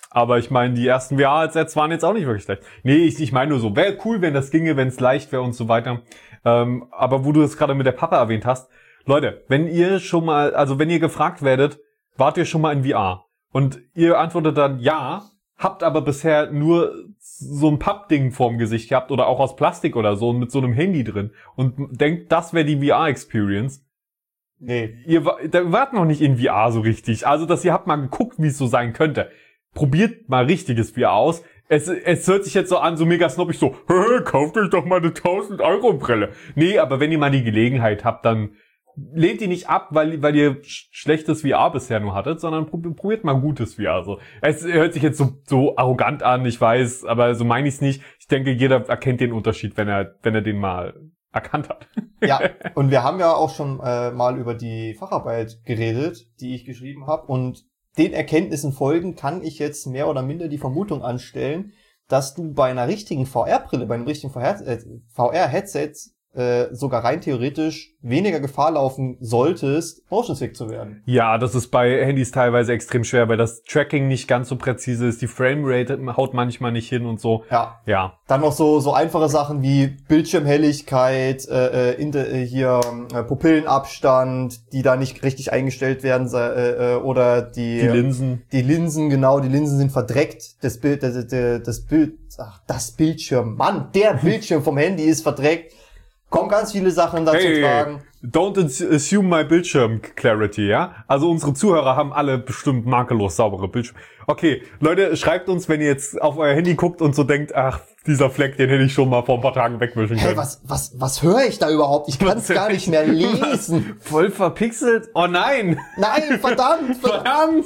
Aber ich meine, die ersten V R-Headsets waren jetzt auch nicht wirklich schlecht. Nee, ich, ich meine nur so, wäre cool, wenn das ginge, wenn es leicht wäre und so weiter. Ähm, aber wo du es gerade mit der Pappe erwähnt hast, Leute, wenn ihr schon mal, also wenn ihr gefragt werdet, wart ihr schon mal in V R? Und ihr antwortet dann ja, habt aber bisher nur so ein Pappding vorm Gesicht gehabt oder auch aus Plastik oder so mit so einem Handy drin und denkt, das wäre die V R-Experience. Nee. Ihr da wart noch nicht in V R so richtig. Also, dass ihr habt mal geguckt, wie es so sein könnte. Probiert mal richtiges V R aus. Es, es hört sich jetzt so an, so mega snobbig, so, hä, kauft euch doch mal eine tausend Euro Brille. Nee, aber wenn ihr mal die Gelegenheit habt, dann lehnt die nicht ab, weil, weil ihr sch- schlechtes V R bisher nur hattet, sondern probiert mal gutes V R. So. Es hört sich jetzt so, so arrogant an, ich weiß, aber so meine ich es nicht. Ich denke, jeder erkennt den Unterschied, wenn er, wenn er den mal erkannt hat. Ja, und wir haben ja auch schon äh, mal über die Facharbeit geredet, die ich geschrieben habe. Und den Erkenntnissen folgend kann ich jetzt mehr oder minder die Vermutung anstellen, dass du bei einer richtigen V R-Brille, bei einem richtigen V R-Headset äh, sogar rein theoretisch weniger Gefahr laufen solltest, motionsick zu werden. Ja, das ist bei Handys teilweise extrem schwer, weil das Tracking nicht ganz so präzise ist, die Framerate haut manchmal nicht hin und so. Ja. Ja. Dann noch so so einfache Sachen wie Bildschirmhelligkeit, äh, in de, äh, hier äh, Pupillenabstand, die da nicht richtig eingestellt werden, äh, äh, oder die Die Linsen. Die Linsen, genau, die Linsen sind verdreckt. Das Bild, das, das, das Bild, ach, das Bildschirm, Mann, der Bildschirm vom Handy ist verdreckt. Kommen ganz viele Sachen dazu Hey, tragen. don't assume my Bildschirm clarity, ja? Also unsere Zuhörer haben alle bestimmt makellos saubere Bildschirme. Okay, Leute, schreibt uns, wenn ihr jetzt auf euer Handy guckt und so denkt, ach, dieser Fleck, den hätte ich schon mal vor ein paar Tagen wegwischen können. Hey, was, was, was höre ich da überhaupt? Ich kann es gar nicht mehr lesen. Voll verpixelt? Oh nein! Nein, verdammt! Verdammt!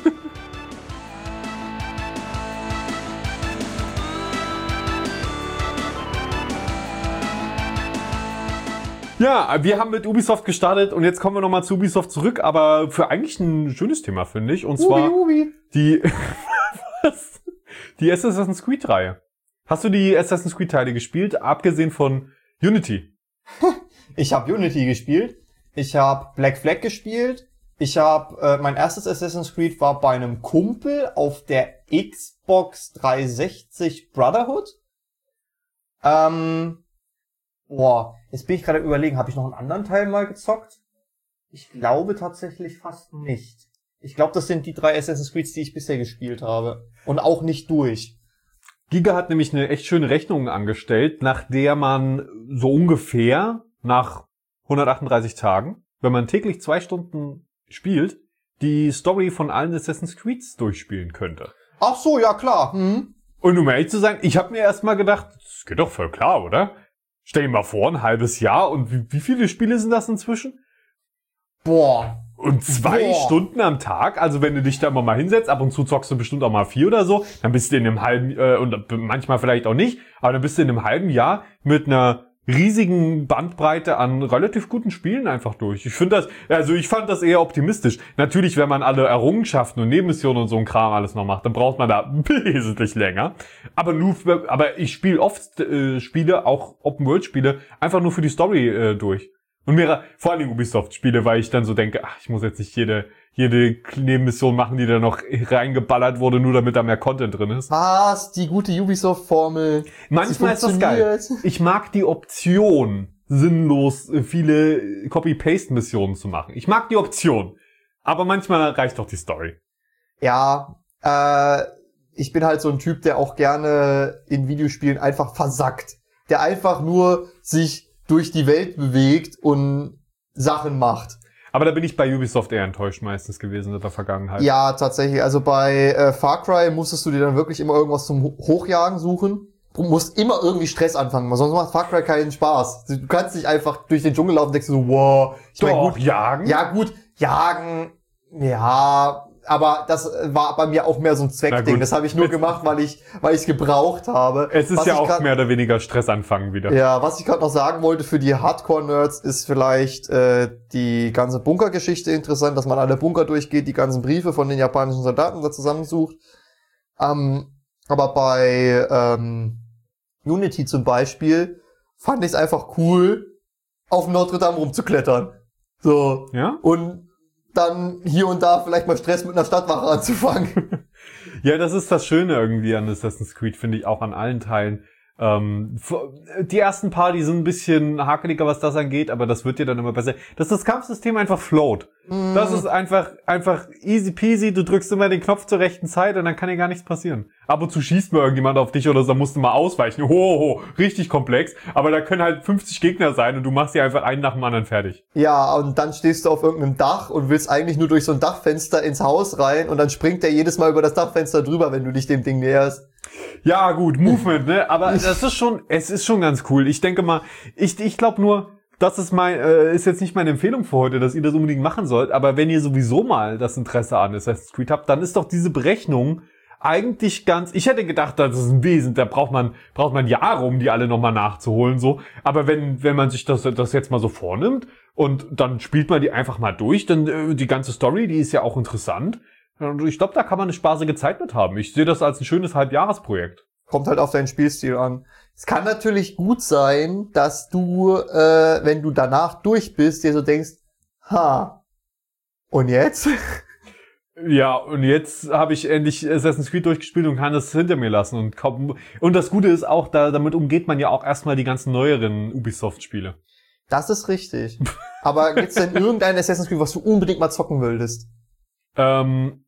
Ja, wir haben mit Ubisoft gestartet und jetzt kommen wir nochmal zu Ubisoft zurück, aber für eigentlich ein schönes Thema, finde ich. Und zwar Ubi, Ubi. die was? Die Assassin's Creed-Reihe. Hast du die Assassin's Creed-Teile gespielt, abgesehen von Unity? Ich habe Unity gespielt. Ich habe Black Flag gespielt. Ich habe äh, mein erstes Assassin's Creed war bei einem Kumpel auf der Xbox dreihundertsechzig Brotherhood. Ähm, boah, jetzt bin ich gerade überlegen, habe ich noch einen anderen Teil mal gezockt? Ich glaube tatsächlich fast nicht. Ich glaube, das sind die drei Assassin's Creeds, die ich bisher gespielt habe. Und auch nicht durch. Giga hat nämlich eine echt schöne Rechnung angestellt, nach der man so ungefähr nach hundertachtunddreißig Tagen, wenn man täglich zwei Stunden spielt, die Story von allen Assassin's Creeds durchspielen könnte. Ach so, ja klar. Hm. Und um ehrlich zu sein, ich habe mir erstmal gedacht, das geht doch voll klar, oder? Stell dir mal vor, ein halbes Jahr und wie, wie viele Spiele sind das inzwischen? Boah. Und zwei Boah. Stunden am Tag, also wenn du dich da immer mal hinsetzt, ab und zu zockst du bestimmt auch mal vier oder so, dann bist du in einem halben, äh, und manchmal vielleicht auch nicht, aber dann bist du in einem halben Jahr mit einer riesigen Bandbreite an relativ guten Spielen einfach durch. Ich finde das, also ich fand das eher optimistisch. Natürlich, wenn man alle Errungenschaften und Nebenmissionen und so ein Kram alles noch macht, dann braucht man da wesentlich länger. Aber nur, für, aber ich spiele oft äh, Spiele, auch Open-World-Spiele, einfach nur für die Story äh, durch. Und mir, vor allem Ubisoft-Spiele, weil ich dann so denke, ach, ich muss jetzt nicht jede, jede Nebenmission machen, die da noch reingeballert wurde, nur damit da mehr Content drin ist. Was? Die gute Ubisoft-Formel. Manchmal ist das geil. Ich mag die Option, sinnlos viele Copy-Paste-Missionen zu machen. Ich mag die Option. Aber manchmal reicht doch die Story. Ja, äh, ich bin halt so ein Typ, der auch gerne in Videospielen einfach versackt. Der einfach nur sich durch die Welt bewegt und Sachen macht. Aber da bin ich bei Ubisoft eher enttäuscht meistens gewesen in der Vergangenheit. Ja, tatsächlich. Also bei äh, Far Cry musstest du dir dann wirklich immer irgendwas zum Ho- Hochjagen suchen. Du musst immer irgendwie Stress anfangen, weil sonst macht Far Cry keinen Spaß. Du kannst nicht einfach durch den Dschungel laufen und denkst so, wow. Ich mein, Doch, gut, jagen? ja gut, jagen, ja, aber das war bei mir auch mehr so ein Zweckding. Das habe ich nur gemacht, weil ich weil ich es gebraucht habe. Es ist Was ja ich auch grad, mehr oder weniger Stress anfangen wieder. Ja, was ich gerade noch sagen wollte für die Hardcore-Nerds ist vielleicht äh, die ganze Bunkergeschichte interessant, dass man alle Bunker durchgeht, die ganzen Briefe von den japanischen Soldaten da zusammensucht. Ähm, aber bei ähm, Unity zum Beispiel fand ich es einfach cool, auf Notre Dame rumzuklettern. So. Ja? Und dann hier und da vielleicht mal Stress mit einer Stadtwache anzufangen. Ja, das ist das Schöne irgendwie an Assassin's Creed, finde ich, auch an allen Teilen. Ähm, die ersten paar, die sind ein bisschen hakeliger, was das angeht, aber das wird ja dann immer besser. Dass das Kampfsystem einfach float. Mm. Das ist einfach, einfach easy peasy, du drückst immer den Knopf zur rechten Zeit und dann kann dir gar nichts passieren. Ab und zu schießt mal irgendjemand auf dich oder so, dann musst du mal ausweichen. Hoho, richtig komplex. Aber da können halt fünfzig Gegner sein und du machst dir einfach einen nach dem anderen fertig. Ja, und dann stehst du auf irgendeinem Dach und willst eigentlich nur durch so ein Dachfenster ins Haus rein und dann springt der jedes Mal über das Dachfenster drüber, wenn du dich dem Ding näherst. Ja, gut, Movement, ne? Aber das ist schon, es ist schon ganz cool. Ich denke mal, ich, ich glaube nur, das ist mein, äh, ist jetzt nicht meine Empfehlung für heute, dass ihr das unbedingt machen sollt. Aber wenn ihr sowieso mal das Interesse an Assassin's Creed habt, dann ist doch diese Berechnung eigentlich ganz, ich hätte gedacht, das ist ein Wesen, da braucht man, braucht man Jahre, um die alle nochmal nachzuholen, so. Aber wenn, wenn man sich das, das jetzt mal so vornimmt und dann spielt man die einfach mal durch, dann, äh, die ganze Story, die ist ja auch interessant. Ich glaube, da kann man eine spaßige Zeit mit haben. Ich sehe das als ein schönes Halbjahresprojekt. Kommt halt auf deinen Spielstil an. Es kann natürlich gut sein, dass du, äh, wenn du danach durch bist, dir so denkst, ha, und jetzt? Ja, und jetzt habe ich endlich Assassin's Creed durchgespielt und kann es hinter mir lassen. Und, kaum, und das Gute ist auch, da, damit umgeht man ja auch erstmal die ganzen neueren Ubisoft-Spiele. Das ist richtig. Aber gibt's denn irgendein Assassin's Creed, was du unbedingt mal zocken würdest? Ähm...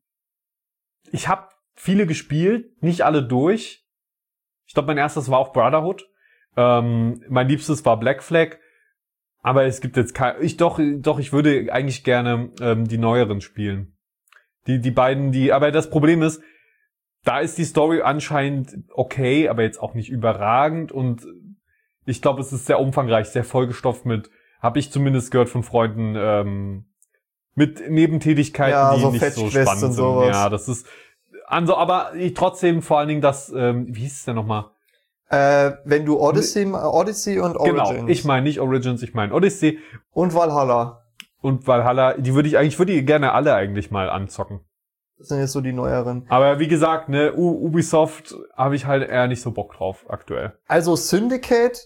Ich habe viele gespielt, nicht alle durch. Ich glaube, mein erstes war auch Brotherhood. Ähm, mein liebstes war Black Flag. Aber es gibt jetzt kein... Ich doch, doch, ich würde eigentlich gerne ähm, die neueren spielen. Die, die beiden, die... Aber das Problem ist, da ist die Story anscheinend okay, aber jetzt auch nicht überragend. Und ich glaube, es ist sehr umfangreich, sehr vollgestopft mit... Habe ich zumindest gehört von Freunden... Ähm, mit Nebentätigkeiten, ja, die so nicht so spannend sind. Sowas. Ja, das ist... Also, aber ich, trotzdem vor allen Dingen das, ähm, wie hieß es denn nochmal? Äh, wenn du Odyssey, Odyssey und Origins. Genau, ich meine nicht Origins, ich meine Odyssey. Und Valhalla. Und Valhalla, die würde ich eigentlich, würde ich gerne alle eigentlich mal anzocken. Das sind jetzt so die neueren. Aber wie gesagt, ne, U- Ubisoft habe ich halt eher nicht so Bock drauf aktuell. Also Syndicate,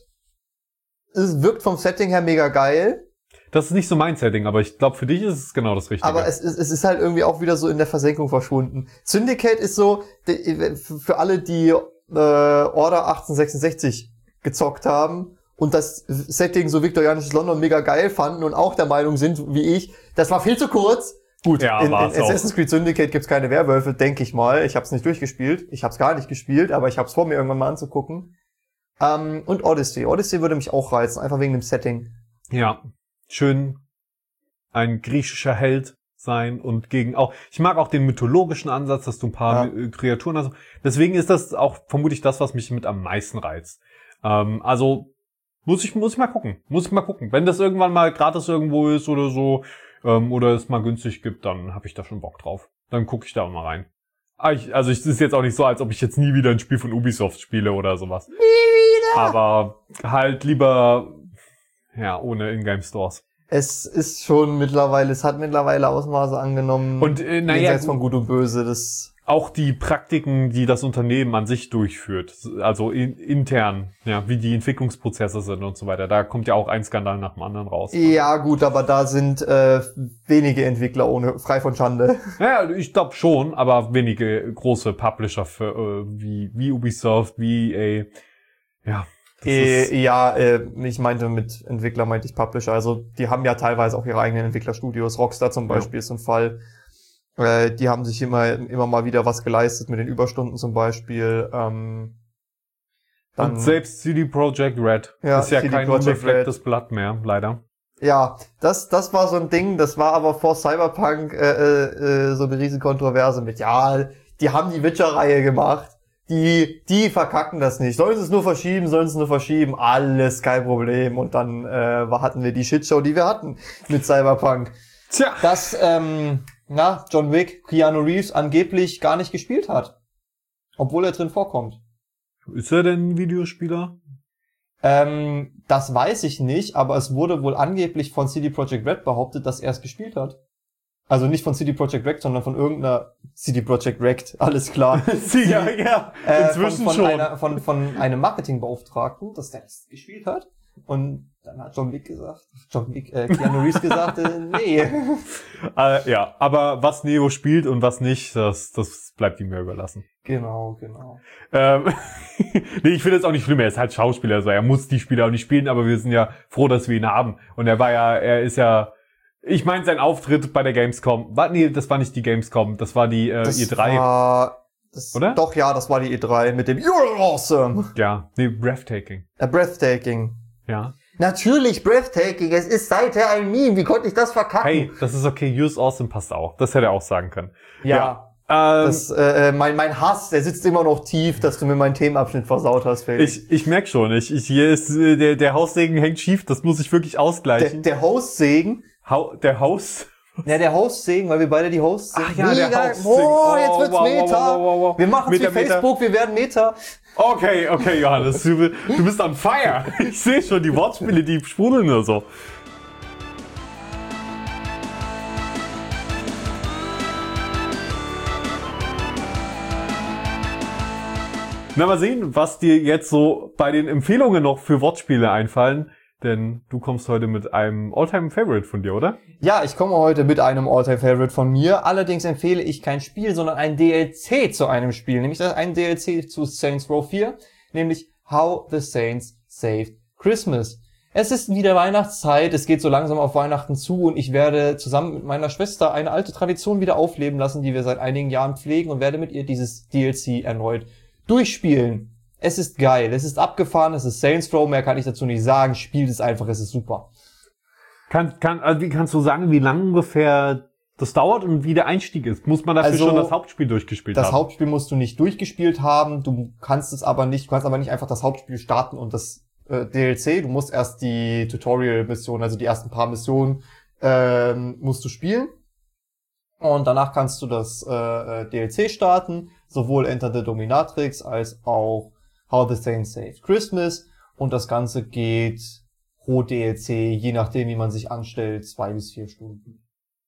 es wirkt vom Setting her mega geil. Das ist nicht so mein Setting, aber ich glaube, für dich ist es genau das Richtige. Aber es ist, es ist halt irgendwie auch wieder so in der Versenkung verschwunden. Syndicate ist so, die, für alle, die äh, Order achtzehnhundertsechsundsechzig gezockt haben und das Setting so viktorianisches London mega geil fanden und auch der Meinung sind, wie ich, das war viel zu kurz. Gut, ja, in, in Assassin's auch. Creed Syndicate gibt's keine Werwölfe, denke ich mal. Ich habe es nicht durchgespielt. Ich habe es gar nicht gespielt, aber ich habe es vor, mir irgendwann mal anzugucken. Ähm, und Odyssey. Odyssey würde mich auch reizen, einfach wegen dem Setting. Ja. Schön ein griechischer Held sein und gegen auch, ich mag auch den mythologischen Ansatz, dass du ein paar ja. Kreaturen hast. Deswegen ist das auch vermutlich das, was mich mit am meisten reizt. Ähm, also muss ich muss ich mal gucken, muss ich mal gucken. Wenn das irgendwann mal gratis irgendwo ist oder so ähm, oder es mal günstig gibt, dann habe ich da schon Bock drauf. Dann gucke ich da auch mal rein. Also es ist jetzt auch nicht so, als ob ich jetzt nie wieder ein Spiel von Ubisoft spiele oder sowas. Nie wieder. Aber halt lieber ja, ohne Ingame-Stores. Es ist schon mittlerweile, es hat mittlerweile Ausmaße angenommen. Und äh, naja, von Gut und Böse, das auch die Praktiken, die das Unternehmen an sich durchführt, also in, intern, ja, wie die Entwicklungsprozesse sind und so weiter. Da kommt ja auch ein Skandal nach dem anderen raus. Ja, gut, aber da sind äh, wenige Entwickler ohne frei von Schande. Ja, ich glaube schon, aber wenige große Publisher für, äh, wie wie Ubisoft, wie E A. Ja. Äh, ja, äh, ich meinte mit Entwickler meinte ich Publisher. Also die haben ja teilweise auch ihre eigenen Entwicklerstudios. Rockstar zum Beispiel ja. ist ein Fall. Äh, die haben sich immer immer mal wieder was geleistet mit den Überstunden zum Beispiel. Ähm, dann und selbst C D Projekt Red ja, ist ja C D kein unbeflecktes Blatt mehr, leider. Ja, das das war so ein Ding. Das war aber vor Cyberpunk äh, äh, so eine riesen Kontroverse mit. Ja, die haben die Witcher-Reihe gemacht. Die, die verkacken das nicht. Sollen sie es nur verschieben, sollen sie es nur verschieben. Alles kein Problem. Und dann äh, hatten wir die Shitshow, die wir hatten mit Cyberpunk. Tja. Dass, ähm, na, John Wick, Keanu Reeves angeblich gar nicht gespielt hat. Obwohl er drin vorkommt. Ist er denn ein Videospieler? Ähm, das weiß ich nicht, aber es wurde wohl angeblich von C D Projekt Red behauptet, dass er es gespielt hat. Also nicht von C D Projekt Red, sondern von irgendeiner C D Projekt Red, alles klar. ja, ja, inzwischen äh, von, von schon. Einer, von, von einem Marketingbeauftragten, dass der das gespielt hat. Und Dann hat John Wick gesagt, John Wick, äh, Keanu Reeves gesagt, äh, nee. Äh, ja, aber was Neo spielt und was nicht, das, das bleibt ihm ja überlassen. Genau, genau. Ähm, nee, ich finde es auch nicht schlimm, er ist halt Schauspieler, also er muss die Spiele auch nicht spielen, aber wir sind ja froh, dass wir ihn haben. Und er war ja, er ist ja, ich meine, sein Auftritt bei der Gamescom, war, nee, das war nicht die Gamescom, das war die äh, das E drei. War, das, oder? Doch, ja, das war die E drei mit dem You're awesome. Ja, nee, breathtaking. A breathtaking. Ja. Natürlich breathtaking, es ist seither ein Meme, wie konnte ich das verkacken? Hey, das ist okay, You're awesome passt auch, das hätte er auch sagen können. Ja. ja. Ähm, das, äh, mein, mein Hass, der sitzt immer noch tief, dass du mir meinen Themenabschnitt versaut hast, Felix. Ich, ich merk schon, ich, ich, hier ist, äh, der, der Haussegen hängt schief, das muss ich wirklich ausgleichen. Der, der Hostsegen? Hau, der Haus? Ja, der Hostsegen, weil wir beide die Hosts sind. Ach ja, der Hostsegen. Oh, jetzt Oh, wird's wow, Meta. wow, wow, wow, wow. Wir machen's Meta, wie Facebook, wir werden Meta. Okay, okay, Johannes, du, du bist on fire. Ich sehe schon die Wortspiele, die sprudeln nur so. Na, mal sehen, was dir jetzt so bei den Empfehlungen noch für Wortspiele einfallen. Denn du kommst heute mit einem All-Time-Favorite von dir, oder? Ja, ich komme heute mit einem All-Time-Favorite von mir. Allerdings empfehle ich kein Spiel, sondern ein D L C zu einem Spiel. Nämlich ein D L C zu Saints Row vier. Nämlich How the Saints Saved Christmas. Es ist wieder Weihnachtszeit, es geht so langsam auf Weihnachten zu und ich werde zusammen mit meiner Schwester eine alte Tradition wieder aufleben lassen, die wir seit einigen Jahren pflegen und werde mit ihr dieses D L C erneut durchspielen. Es ist geil, es ist abgefahren, es ist Saints Row, mehr kann ich dazu nicht sagen. Spielt es einfach, es ist super. Kann, kann, also wie kannst du sagen, wie lange ungefähr das dauert und wie der Einstieg ist? Muss man dafür Also, schon das Hauptspiel durchgespielt das haben? Das Hauptspiel musst du nicht durchgespielt haben, du kannst es aber nicht, du kannst aber nicht einfach das Hauptspiel starten und das äh, D L C, du musst erst die Tutorial-Missionen, also die ersten paar Missionen, ähm, musst du spielen. Und danach kannst du das äh, D L C starten, sowohl Enter the Dominatrix als auch How the Saints Saved Christmas. Und das Ganze geht pro D L C, je nachdem wie man sich anstellt, zwei bis vier Stunden.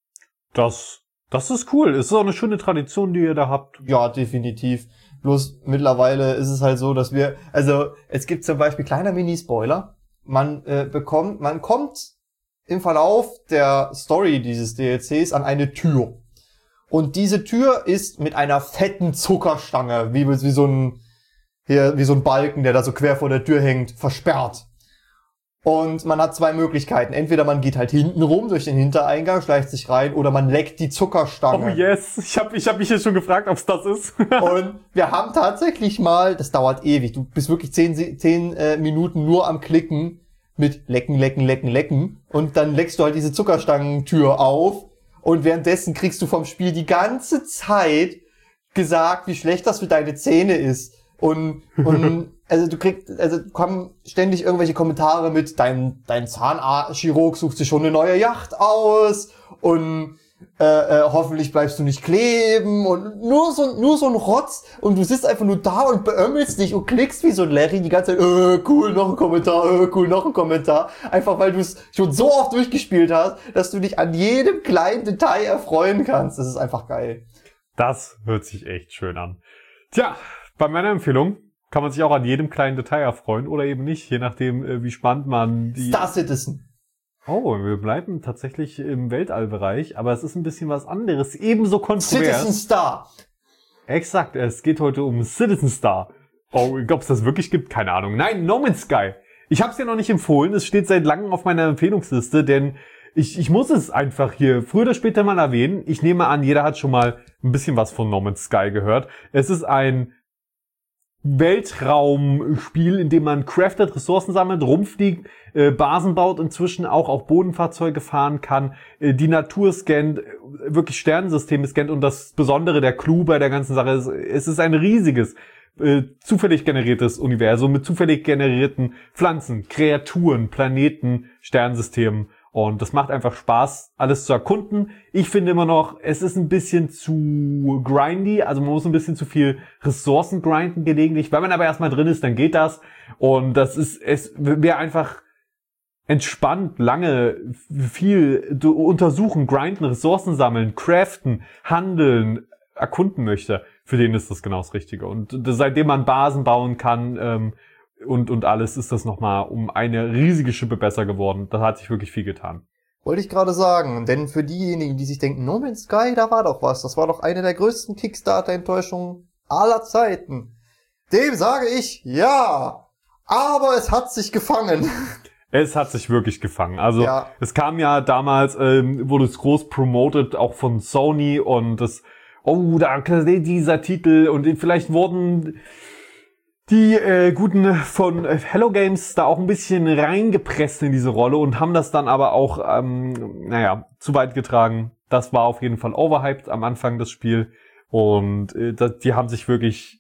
Das, das ist cool. Es ist auch eine schöne Tradition, die ihr da habt. Ja, definitiv. Bloß mittlerweile ist es halt so, dass wir, also es gibt zum Beispiel kleiner Mini-Spoiler. Man äh, bekommt, man kommt im Verlauf der Story dieses D L Cs an eine Tür. Und diese Tür ist mit einer fetten Zuckerstange, wie, wie so ein, hier, wie so ein Balken, der da so quer vor der Tür hängt, versperrt. Und man hat zwei Möglichkeiten. Entweder man geht halt hinten rum durch den Hintereingang, schleicht sich rein, oder man leckt die Zuckerstange. Oh yes, ich hab, ich hab mich jetzt schon gefragt, ob's das ist. Und wir haben tatsächlich mal, das dauert ewig, du bist wirklich zehn, zehn äh, Minuten nur am Klicken mit lecken, lecken, lecken, lecken. Und dann leckst du halt diese Zuckerstangentür auf. Und währenddessen kriegst du vom Spiel die ganze Zeit gesagt, wie schlecht das für deine Zähne ist. Und, und, also du kriegst, also kommen ständig irgendwelche Kommentare mit, dein, dein Zahnchirurg sucht sich schon eine neue Yacht aus und, äh, äh, hoffentlich bleibst du nicht kleben und nur so, nur so ein Rotz und du sitzt einfach nur da und beömmelst dich und klickst wie so ein Larry die ganze Zeit, äh, cool, noch ein Kommentar, äh, cool, noch ein Kommentar. Einfach weil du es schon so oft durchgespielt hast, dass du dich an jedem kleinen Detail erfreuen kannst. Das ist einfach geil. Das hört sich echt schön an. Tja, bei meiner Empfehlung kann man sich auch an jedem kleinen Detail erfreuen oder eben nicht, je nachdem, wie spannend man die... Star Citizen. Oh, wir bleiben tatsächlich im Weltallbereich, aber es ist ein bisschen was anderes, ebenso kontrovers. Citizen Star. Exakt, es geht heute um Citizen Star. Oh, ob es das wirklich gibt, keine Ahnung. Nein, No Man's Sky. Ich habe es ja noch nicht empfohlen, es steht seit langem auf meiner Empfehlungsliste, denn ich, ich muss es einfach hier früher oder später mal erwähnen. Ich nehme an, jeder hat schon mal ein bisschen was von No Man's Sky gehört. Es ist ein Weltraumspiel, in dem man craftet, Ressourcen sammelt, rumfliegt, äh, Basen baut, inzwischen auch auf Bodenfahrzeuge fahren kann, äh, die Natur scannt, äh, wirklich Sternensysteme scannt und das Besondere, der Clou bei der ganzen Sache ist, es ist ein riesiges, äh, zufällig generiertes Universum mit zufällig generierten Pflanzen, Kreaturen, Planeten, Sternsystemen. Und das macht einfach Spaß, alles zu erkunden. Ich finde immer noch, es ist ein bisschen zu grindy, also man muss ein bisschen zu viel Ressourcen grinden gelegentlich. Wenn man aber erstmal drin ist, dann geht das. Und das ist, es wäre einfach entspannt, lange, viel untersuchen, grinden, Ressourcen sammeln, craften, handeln, erkunden möchte. Für den ist das genau das Richtige. Und seitdem man Basen bauen kann, ähm, und, und alles ist das nochmal um eine riesige Schippe besser geworden. Da hat sich wirklich viel getan. Wollte ich gerade sagen, denn für diejenigen, die sich denken, No Man's Sky, da war doch was, das war doch eine der größten Kickstarter-Enttäuschungen aller Zeiten. Dem sage ich, ja, aber es hat sich gefangen. Es hat sich wirklich gefangen. Also ja. Es kam ja damals, ähm, wurde es groß promoted, auch von Sony und das, oh, da dieser Titel und vielleicht wurden die äh, Guten von Hello Games da auch ein bisschen reingepresst in diese Rolle und haben das dann aber auch, ähm, naja, zu weit getragen. Das war auf jeden Fall overhyped am Anfang das Spiel und äh, das, die haben sich wirklich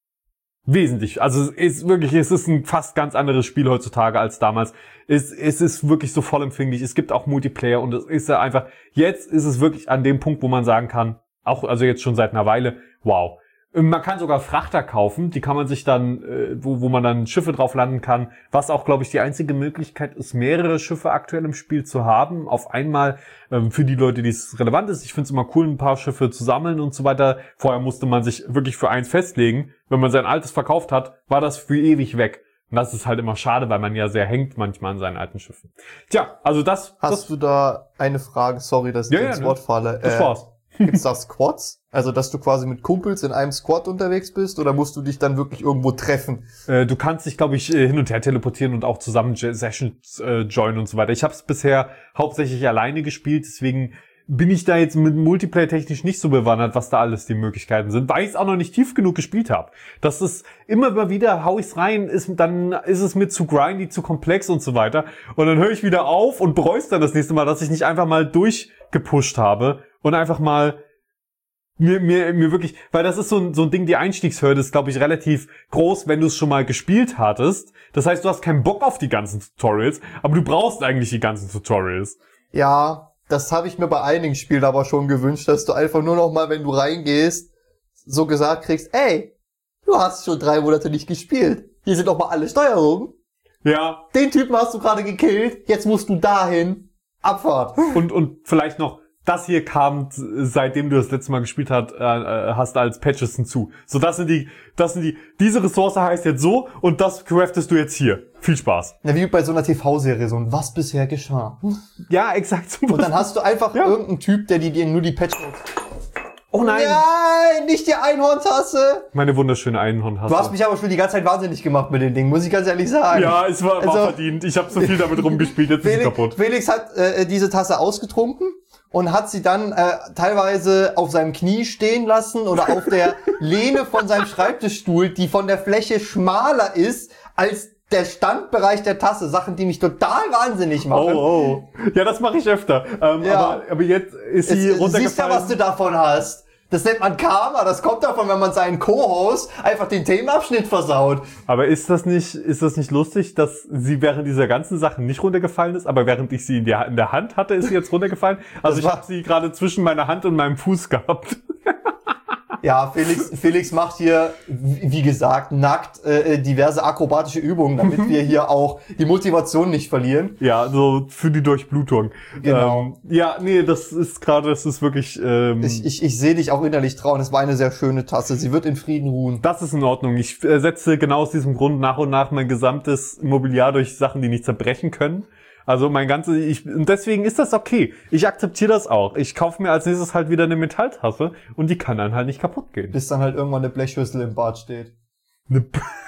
wesentlich, also es ist wirklich, es ist ein fast ganz anderes Spiel heutzutage als damals. Es, es ist wirklich so vollempfänglich. Es gibt auch Multiplayer und es ist ja einfach, jetzt ist es wirklich an dem Punkt, wo man sagen kann, auch also jetzt schon seit einer Weile, wow. Man kann sogar Frachter kaufen, die kann man sich dann, äh, wo, wo man dann Schiffe drauf landen kann, was auch, glaube ich, die einzige Möglichkeit ist, mehrere Schiffe aktuell im Spiel zu haben, auf einmal, ähm, für die Leute, die es relevant ist. Ich finde es immer cool, ein paar Schiffe zu sammeln und so weiter. Vorher musste man sich wirklich für eins festlegen. Wenn man sein altes verkauft hat, war das für ewig weg. Und das ist halt immer schade, weil man ja sehr hängt manchmal an seinen alten Schiffen. Tja, also das... Hast das, du da eine Frage? Sorry, dass ich ja, dir ja, ins ne? Wort falle. Das äh, war's. Gibt's da Squads? Also, dass du quasi mit Kumpels in einem Squad unterwegs bist? Oder musst du dich dann wirklich irgendwo treffen? Äh, du kannst dich, glaube ich, äh, hin und her teleportieren und auch zusammen Sessions äh, joinen und so weiter. Ich habe es bisher hauptsächlich alleine gespielt, deswegen bin ich da jetzt mit Multiplayer technisch nicht so bewandert, was da alles die Möglichkeiten sind, weil ich es auch noch nicht tief genug gespielt habe. Das ist immer mal wieder, hau ich's rein, ist dann ist es mir zu grindy, zu komplex und so weiter. Und dann höre ich wieder auf und bereue es dann das nächste Mal, dass ich nicht einfach mal durchgepusht habe und einfach mal Mir, mir, mir wirklich, weil das ist so ein, so ein Ding, die Einstiegshürde ist, glaube ich, relativ groß, wenn du es schon mal gespielt hattest. Das heißt, du hast keinen Bock auf die ganzen Tutorials, aber du brauchst eigentlich die ganzen Tutorials. Ja, das habe ich mir bei einigen Spielen aber schon gewünscht, dass du einfach nur noch mal, wenn du reingehst, so gesagt kriegst, ey, du hast schon drei Monate nicht gespielt. Hier sind doch mal alle Steuerungen. Ja. Den Typen hast du gerade gekillt, jetzt musst du dahin. Abfahrt. Und, und vielleicht noch, das hier kam, seitdem du das letzte Mal gespielt hast, äh, hast als Patches hinzu. So, das sind die, das sind die, diese Ressource heißt jetzt so und das craftest du jetzt hier. Viel Spaß. Ja, wie bei so einer T V-Serie, so ein Was bisher geschah. Ja, exakt. Und dann hast du einfach ja. irgendeinen Typ, der dir nur die Patches... Oh nein! Nein, nicht die Einhorntasse! Meine wunderschöne Einhorntasse. Du hast mich aber schon die ganze Zeit wahnsinnig gemacht mit den Dingen, muss ich ganz ehrlich sagen. Ja, es war, war also, verdient. Ich habe so viel damit rumgespielt, jetzt Felix, ist sie kaputt. Felix hat äh, diese Tasse ausgetrunken und hat sie dann äh, teilweise auf seinem Knie stehen lassen oder auf der Lehne von seinem Schreibtischstuhl, die von der Fläche schmaler ist als der Standbereich der Tasse. Sachen, die mich total wahnsinnig machen. Oh, oh. Ja, das mache ich öfter. Ähm, ja. aber, aber jetzt ist sie es, runtergefallen. Du siehst ja, was du davon hast. Das nennt man Karma. Das kommt davon, wenn man seinen Co-Host einfach den Themenabschnitt versaut. Aber ist das nicht, ist das nicht lustig, dass sie während dieser ganzen Sachen nicht runtergefallen ist, aber während ich sie in der, in der Hand hatte, ist sie jetzt runtergefallen? Also das ich habe sie gerade zwischen meiner Hand und meinem Fuß gehabt. Ja, Felix, Felix macht hier, wie gesagt, nackt äh, diverse akrobatische Übungen, damit wir hier auch die Motivation nicht verlieren. Ja, so für die Durchblutung. Genau. Ähm, ja, nee, das ist gerade, das ist wirklich... Ähm, ich ich, ich sehe dich auch innerlich trauen. Es war eine sehr schöne Tasse. Sie wird in Frieden ruhen. Das ist in Ordnung. Ich äh, setze genau aus diesem Grund nach und nach mein gesamtes Mobiliar durch Sachen, die nicht zerbrechen können. Also mein ganzes, ich, und deswegen ist das okay. Ich akzeptiere das auch. Ich kaufe mir als nächstes halt wieder eine Metalltasse und die kann dann halt nicht kaputt gehen. Bis dann halt irgendwann eine Blechschüssel im Bad steht. Ne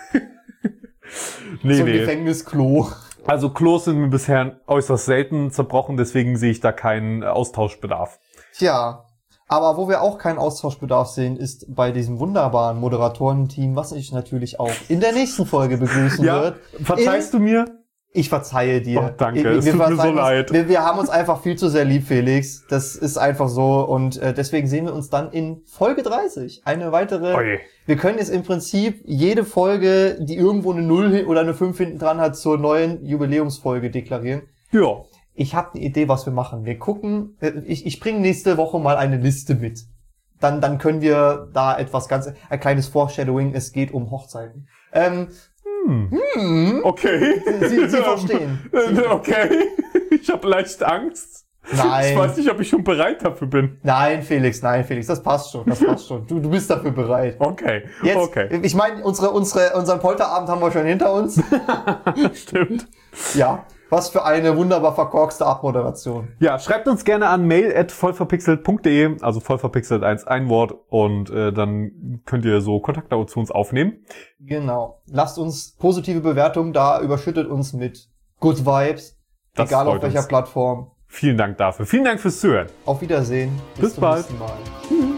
nee, so ein nee. Gefängnisklo. Also Klos sind mir bisher äußerst selten zerbrochen, deswegen sehe ich da keinen Austauschbedarf. Tja, aber wo wir auch keinen Austauschbedarf sehen, ist bei diesem wunderbaren Moderatorenteam, was ich natürlich auch in der nächsten Folge begrüßen ja, wird. Verzeihst du mir? Ich verzeihe dir. Oh, danke, wir, es wir tut mir so uns, leid. Wir, wir haben uns einfach viel zu sehr lieb, Felix. Das ist einfach so und äh, deswegen sehen wir uns dann in Folge dreißig. Eine weitere. Oje. Wir können jetzt im Prinzip jede Folge, die irgendwo eine null oder eine fünf hinten dran hat, zur neuen Jubiläumsfolge deklarieren. Ja. Ich habe eine Idee, was wir machen. Wir gucken, ich, ich bringe nächste Woche mal eine Liste mit. Dann, dann können wir da etwas ganz, ein kleines Foreshadowing, es geht um Hochzeiten. Ähm, Hm. Hm. Okay. Sie, Sie verstehen. Sie okay. Ich habe leicht Angst. Nein. Ich weiß nicht, ob ich schon bereit dafür bin. Nein, Felix, nein, Felix, das passt schon, das passt schon. Du, du bist dafür bereit. Okay, Jetzt, okay. Ich meine, unsere, unsere, unseren Polterabend haben wir schon hinter uns. Stimmt. Ja, was für eine wunderbar verkorkste Abmoderation. Ja, schreibt uns gerne an mail at vollverpixelt punkt de, also vollverpixelt eins, ein Wort, und äh, dann könnt ihr so Kontakte zu uns aufnehmen. Genau. Lasst uns positive Bewertungen da, überschüttet uns mit Good Vibes, Das egal auf freut welcher uns. Plattform. Vielen Dank dafür. Vielen Dank fürs Zuhören. Auf Wiedersehen. Bis zum bald. nächsten Mal. Tschüss.